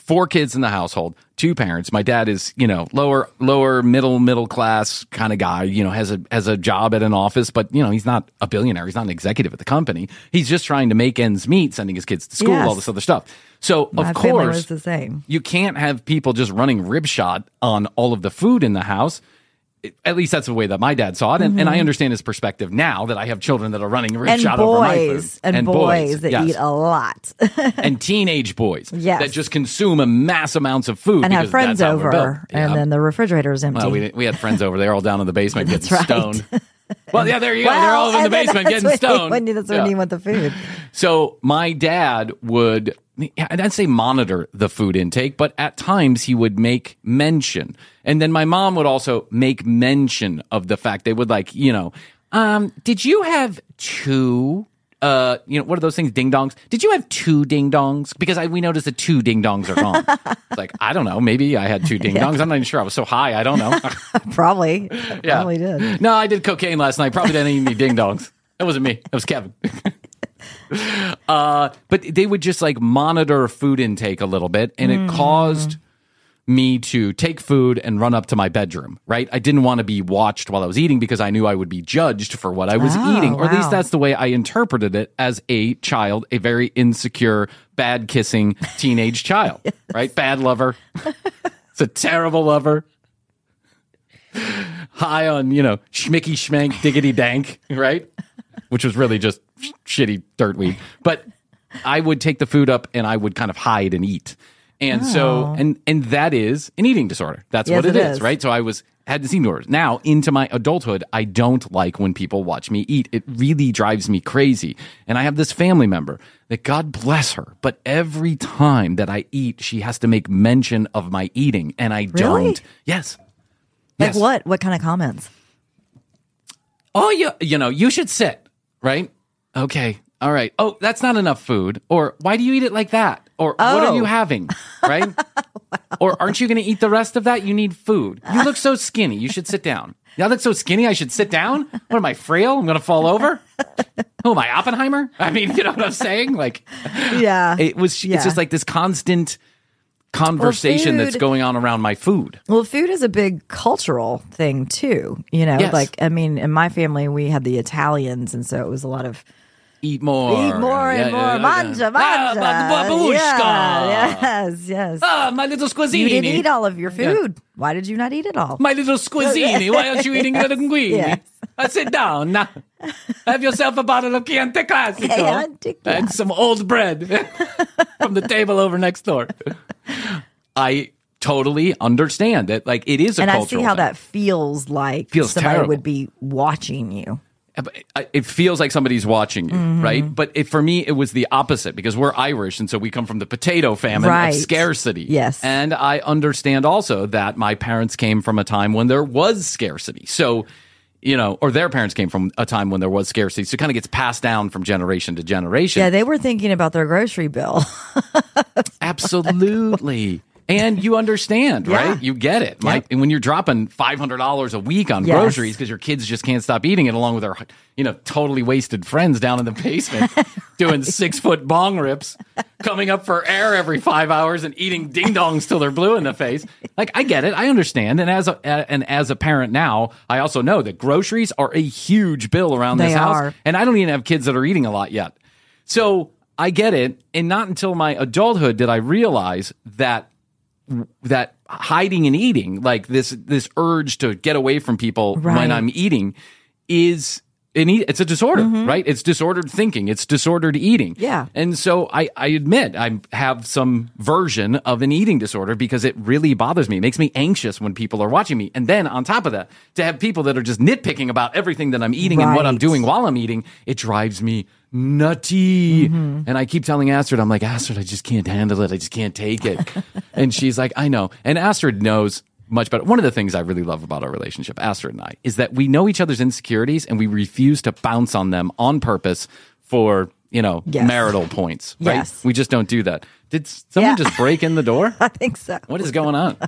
four kids in the household, two parents. My dad is, you know, lower, lower, middle, middle class kind of guy, you know, has a, has a job at an office, but, you know, he's not a billionaire. He's not an executive at the company. He's just trying to make ends meet, sending his kids to school, Yes. all this other stuff. So, My of family course, was the same. you can't have people just running ribshot on all of the food in the house. It- At least that's the way that my dad saw it. And, and I understand his perspective now that I have children that are running Mm-hmm. And ribshot over my food. boys, and, boys that yes. eat a lot. And teenage boys Yes. that just consume a mass amounts of food and because have friends that's how we're built. over, and Yeah. then the refrigerator is empty. Well, we, we had friends over there all down in the basement getting That's right. stoned. Well, yeah, there you go. Well, They're all in the and then basement that's getting when stoned. You, when you, that's when Yeah. you want the food. So my dad would, I'd say monitor the food intake, but at times he would make mention. And then my mom would also make mention of the fact they would like, you know, um, did you have two, uh, you know, what are those things? Ding dongs? Did you have two ding dongs? Because I, we noticed that two ding dongs are gone. It's like, I don't know. Maybe I had two ding dongs. I'm not even sure. I was so high. I don't know. Probably, Yeah. probably did. No, I did cocaine last night. Probably didn't eat any ding dongs. That wasn't me. That was Kevin. uh, but they would just like monitor food intake a little bit, and it caused me to take food and run up to my bedroom, right? I didn't want to be watched while I was eating because I knew I would be judged for what I was Oh, eating. Or at least wow. that's the way I interpreted it as a child, a very insecure, bad kissing teenage child, right? Bad lover. It's a terrible lover. High on, you know, schmicky schmank diggity dank, right? Which was really just sh- shitty dirt weed. But I would take the food up and I would kind of hide and eat. And so, and and that is an eating disorder. That's Yes, what it it is, is. right? So I was had this eating disorder. Now, into my adulthood, I don't like when people watch me eat. It really drives me crazy. And I have this family member that, God bless her, but every time that I eat, she has to make mention of my eating, and I Really? don't. Yes. Like Yes. what? What kind of comments? Oh, you, you know, you should sit, right? Okay. All right. Oh, that's not enough food. Or why do you eat it like that? Or what are Oh. you having? Right? Or aren't you going to eat the rest of that? You need food. You look so skinny. You should sit down. Yeah, I look so skinny. I should sit down. What am I, frail? I'm going to fall over? Who am I, Oppenheimer? I mean, you know what I'm saying? Like, Yeah. it was, Yeah. it's just like this constant conversation Well, that's food- going on around my food. Well, food is a big cultural thing too. You know, Yes. like I mean, in my family we had the Italians, and so it was a lot of Eat more. eat more and Yeah, more, yeah, yeah. manja, Ah, manja. babushka. Yeah, yes, yes. Ah, my little squazzini. You didn't eat all of your food. Why did you not eat it all? My little squazzini, why aren't you eating the linguine? Yes. Uh, sit down. Now. Have yourself a bottle of Chianti Classico Chianti and some old bread from the table over next door. I totally understand that. Like, it is a And I cultural see how thing. that feels like Feels somebody terrible. would be watching you. It feels like somebody's watching you, Mm-hmm. right? But it, for me, it was the opposite because we're Irish, and so we come from the potato famine Right. of scarcity. Yes. And I understand also that my parents came from a time when there was scarcity. So, you know, or their parents came from a time when there was scarcity. So it kind of gets passed down from generation to generation. Yeah, they were thinking about their grocery bill. Absolutely. And you understand, Yeah. right? You get it. My, Yep. and when you're dropping five hundred dollars a week on Yes. groceries because your kids just can't stop eating it, along with their, you know, totally wasted friends down in the basement doing six foot bong rips, coming up for air every five hours and eating ding dongs till they're blue in the face. Like, I get it. I understand. And as a, and as a parent now, I also know that groceries are a huge bill around this They house. are. And I don't even have kids that are eating a lot yet. So I get it. And not until my adulthood did I realize that that hiding and eating, like this this urge to get away from people Right. when I'm eating, is an e- it's a disorder, right? It's disordered thinking. It's disordered eating. Yeah. And so I, I admit I have some version of an eating disorder because it really bothers me. It makes me anxious when people are watching me. And then on top of that, to have people that are just nitpicking about everything that I'm eating and what I'm Right. doing while I'm eating, it drives me nutty. And I keep telling Astrid, I'm like, Astrid, I just can't handle it. I just can't take it. And she's like, I know. And Astrid knows much better. One of the things I really love about our relationship, Astrid and I, is that we know each other's insecurities and we refuse to bounce on them on purpose for, you know, Yes. marital points, right? Yes. We just don't do that. Did someone Yeah. just break in the door? I think so. What is going on?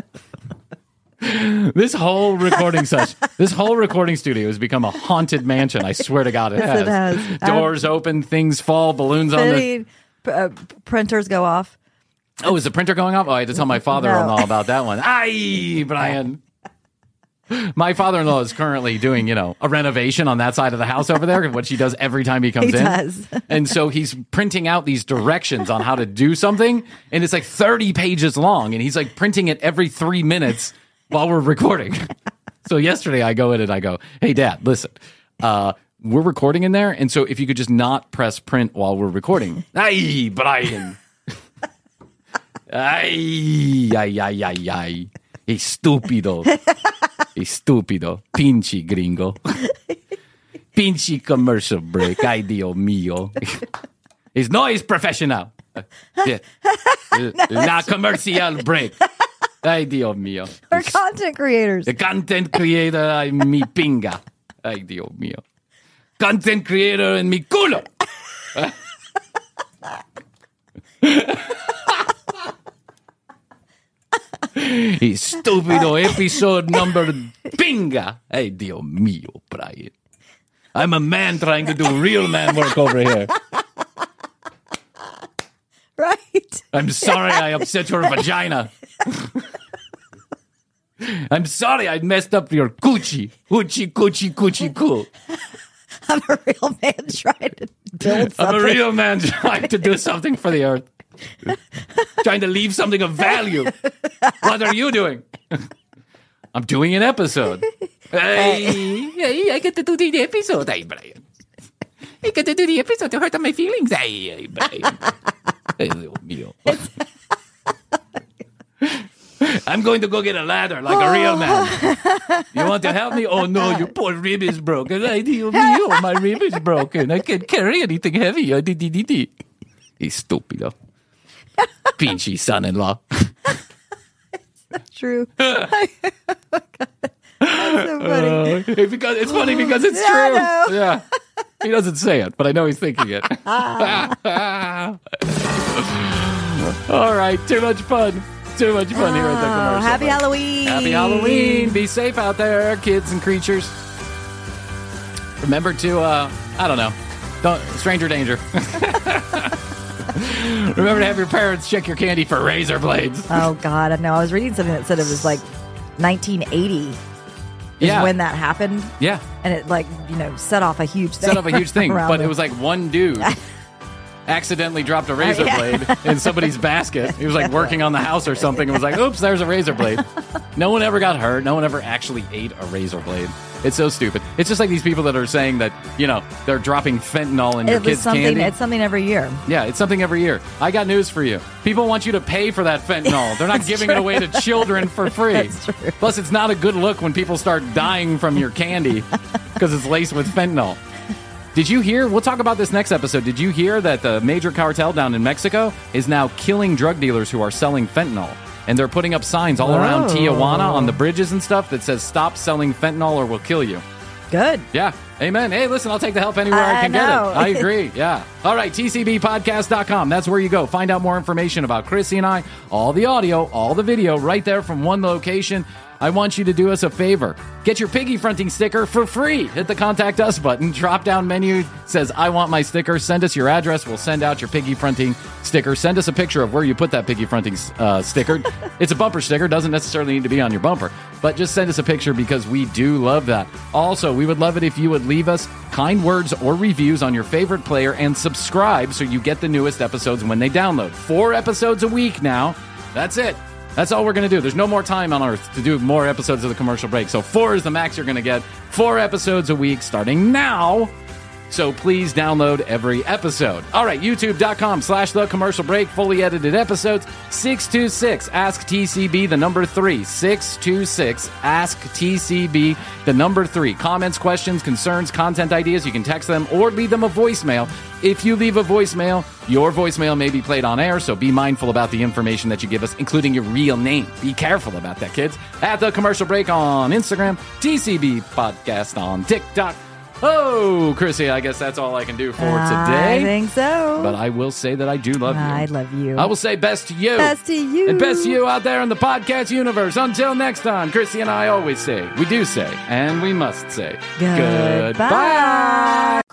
This whole recording session, this whole recording studio has become a haunted mansion. I swear to God, it Yes, it has. has. Doors open, things fall, balloons on the. Any, uh, printers go off. Oh, is the printer going off? Oh, I had to tell my father-in-law No. about that one. Aye, Brian. My father-in-law is currently doing, you know, a renovation on that side of the house over there, what she does every time he comes He in. does. And so he's printing out these directions on how to do something, and it's like thirty pages long, and he's like printing it every three minutes while we're recording. So yesterday I go in and I go, hey, Dad, listen, uh, we're recording in there, and so if you could just not press print while we're recording. Aye, Brian. Ay, ay, ay, ay, ay. Estúpido. Estúpido. Pinche gringo. Pinche commercial break. Ay, Dios mío. It's no es professional. Yeah. La comercial break. Ay, Dios mío. We're content creators. The content creator, ay, mi pinga. Ay, Dios mío. Content creator en mi culo. Estúpido episode number pinga. Ay, Dios mío, Brian. I'm a man trying to do real man work over here. Right. I'm sorry I upset your vagina. I'm sorry I messed up your coochie. Coochie, coochie, coochie, cool. I'm a real man trying to build something. I'm a real man trying to do something for the earth. Trying to leave something of value. What are you doing? I'm doing an episode. Hey, hey, I get to do the episode. Hey, Brian. I get to do the episode to hurt my feelings. Hey, hey, Brian. Hey, Dios mío. I'm going to go get a ladder like a real man. You want to help me? Oh, no, your poor rib is broken. Ay, Dios mío, my rib is broken. I can't carry anything heavy. Estúpido. Pinchy son-in-law. True. That's so funny. Uh, because it's funny because it's Yeah, I true. know. Yeah. He doesn't say it, but I know he's thinking it. All right, too much fun. Too much fun here at the Oh, commercial. happy break. Halloween. Happy Halloween. Be safe out there, kids and creatures. Remember to, uh, I don't know, don't stranger danger. Remember to have your parents check your candy for razor blades. Oh, God. I know. I was reading something that said it was like nineteen eighty is Yeah. when that happened. Yeah. And it, like, you know, set off a huge thing. Set off a huge thing, around but it them. was like one dude accidentally dropped a razor yeah. blade in somebody's basket. He was like working on the house or something and was like, oops, there's a razor blade. No one ever got hurt. No one ever actually ate a razor blade. It's so stupid. It's just like these people that are saying that, you know, they're dropping fentanyl in your It was kids' something. candy. It's something every year. Yeah, it's something every year. I got news for you. People want you to pay for that fentanyl. They're not giving it away to children for free. That's true. Plus, it's not a good look when people start dying from your candy because it's laced with fentanyl. Did you hear? We'll talk about this next episode. Did you hear that the major cartel down in Mexico is now killing drug dealers who are selling fentanyl? And they're putting up signs all around Whoa. Tijuana on the bridges and stuff that says, stop selling fentanyl or we'll kill you. Good. Yeah. Amen. Hey, listen, I'll take the help anywhere I, I can know. get it. I agree. Yeah. All right. T C B podcast dot com. That's where you go. Find out more information about Chrissy and I. All the audio, all the video right there from one location. I want you to do us a favor. Get your piggy fronting sticker for free. Hit the contact us button. Drop down menu says, I want my sticker. Send us your address. We'll send out your piggy fronting sticker. Send us a picture of where you put that piggy fronting uh, sticker. It's a bumper sticker. Doesn't necessarily need to be on your bumper, but just send us a picture because we do love that. Also, we would love it if you would leave us kind words or reviews on your favorite player and subscribe so you get the newest episodes when they download. Four episodes a week now. That's it. That's all we're going to do. There's no more time on Earth to do more episodes of the commercial break. So four is the max you're going to get. Four episodes a week starting now. So please download every episode. All right, youtube.com slash the commercial break. Fully edited episodes. six two six Ask T C B, the number three. six two six Ask T C B, the number three. Comments, questions, concerns, content ideas. You can text them or leave them a voicemail. If you leave a voicemail, your voicemail may be played on air, so be mindful about the information that you give us, including your real name. Be careful about that, kids. At The Commercial Break on Instagram, T C B Podcast on TikTok. Oh, Chrissy, I guess that's all I can do for today. I think so. But I will say that I do love you. I love you. I will say best to you. Best to you. And best to you out there in the podcast universe. Until next time, Chrissy and I always say, we do say, and we must say, Goodbye. goodbye.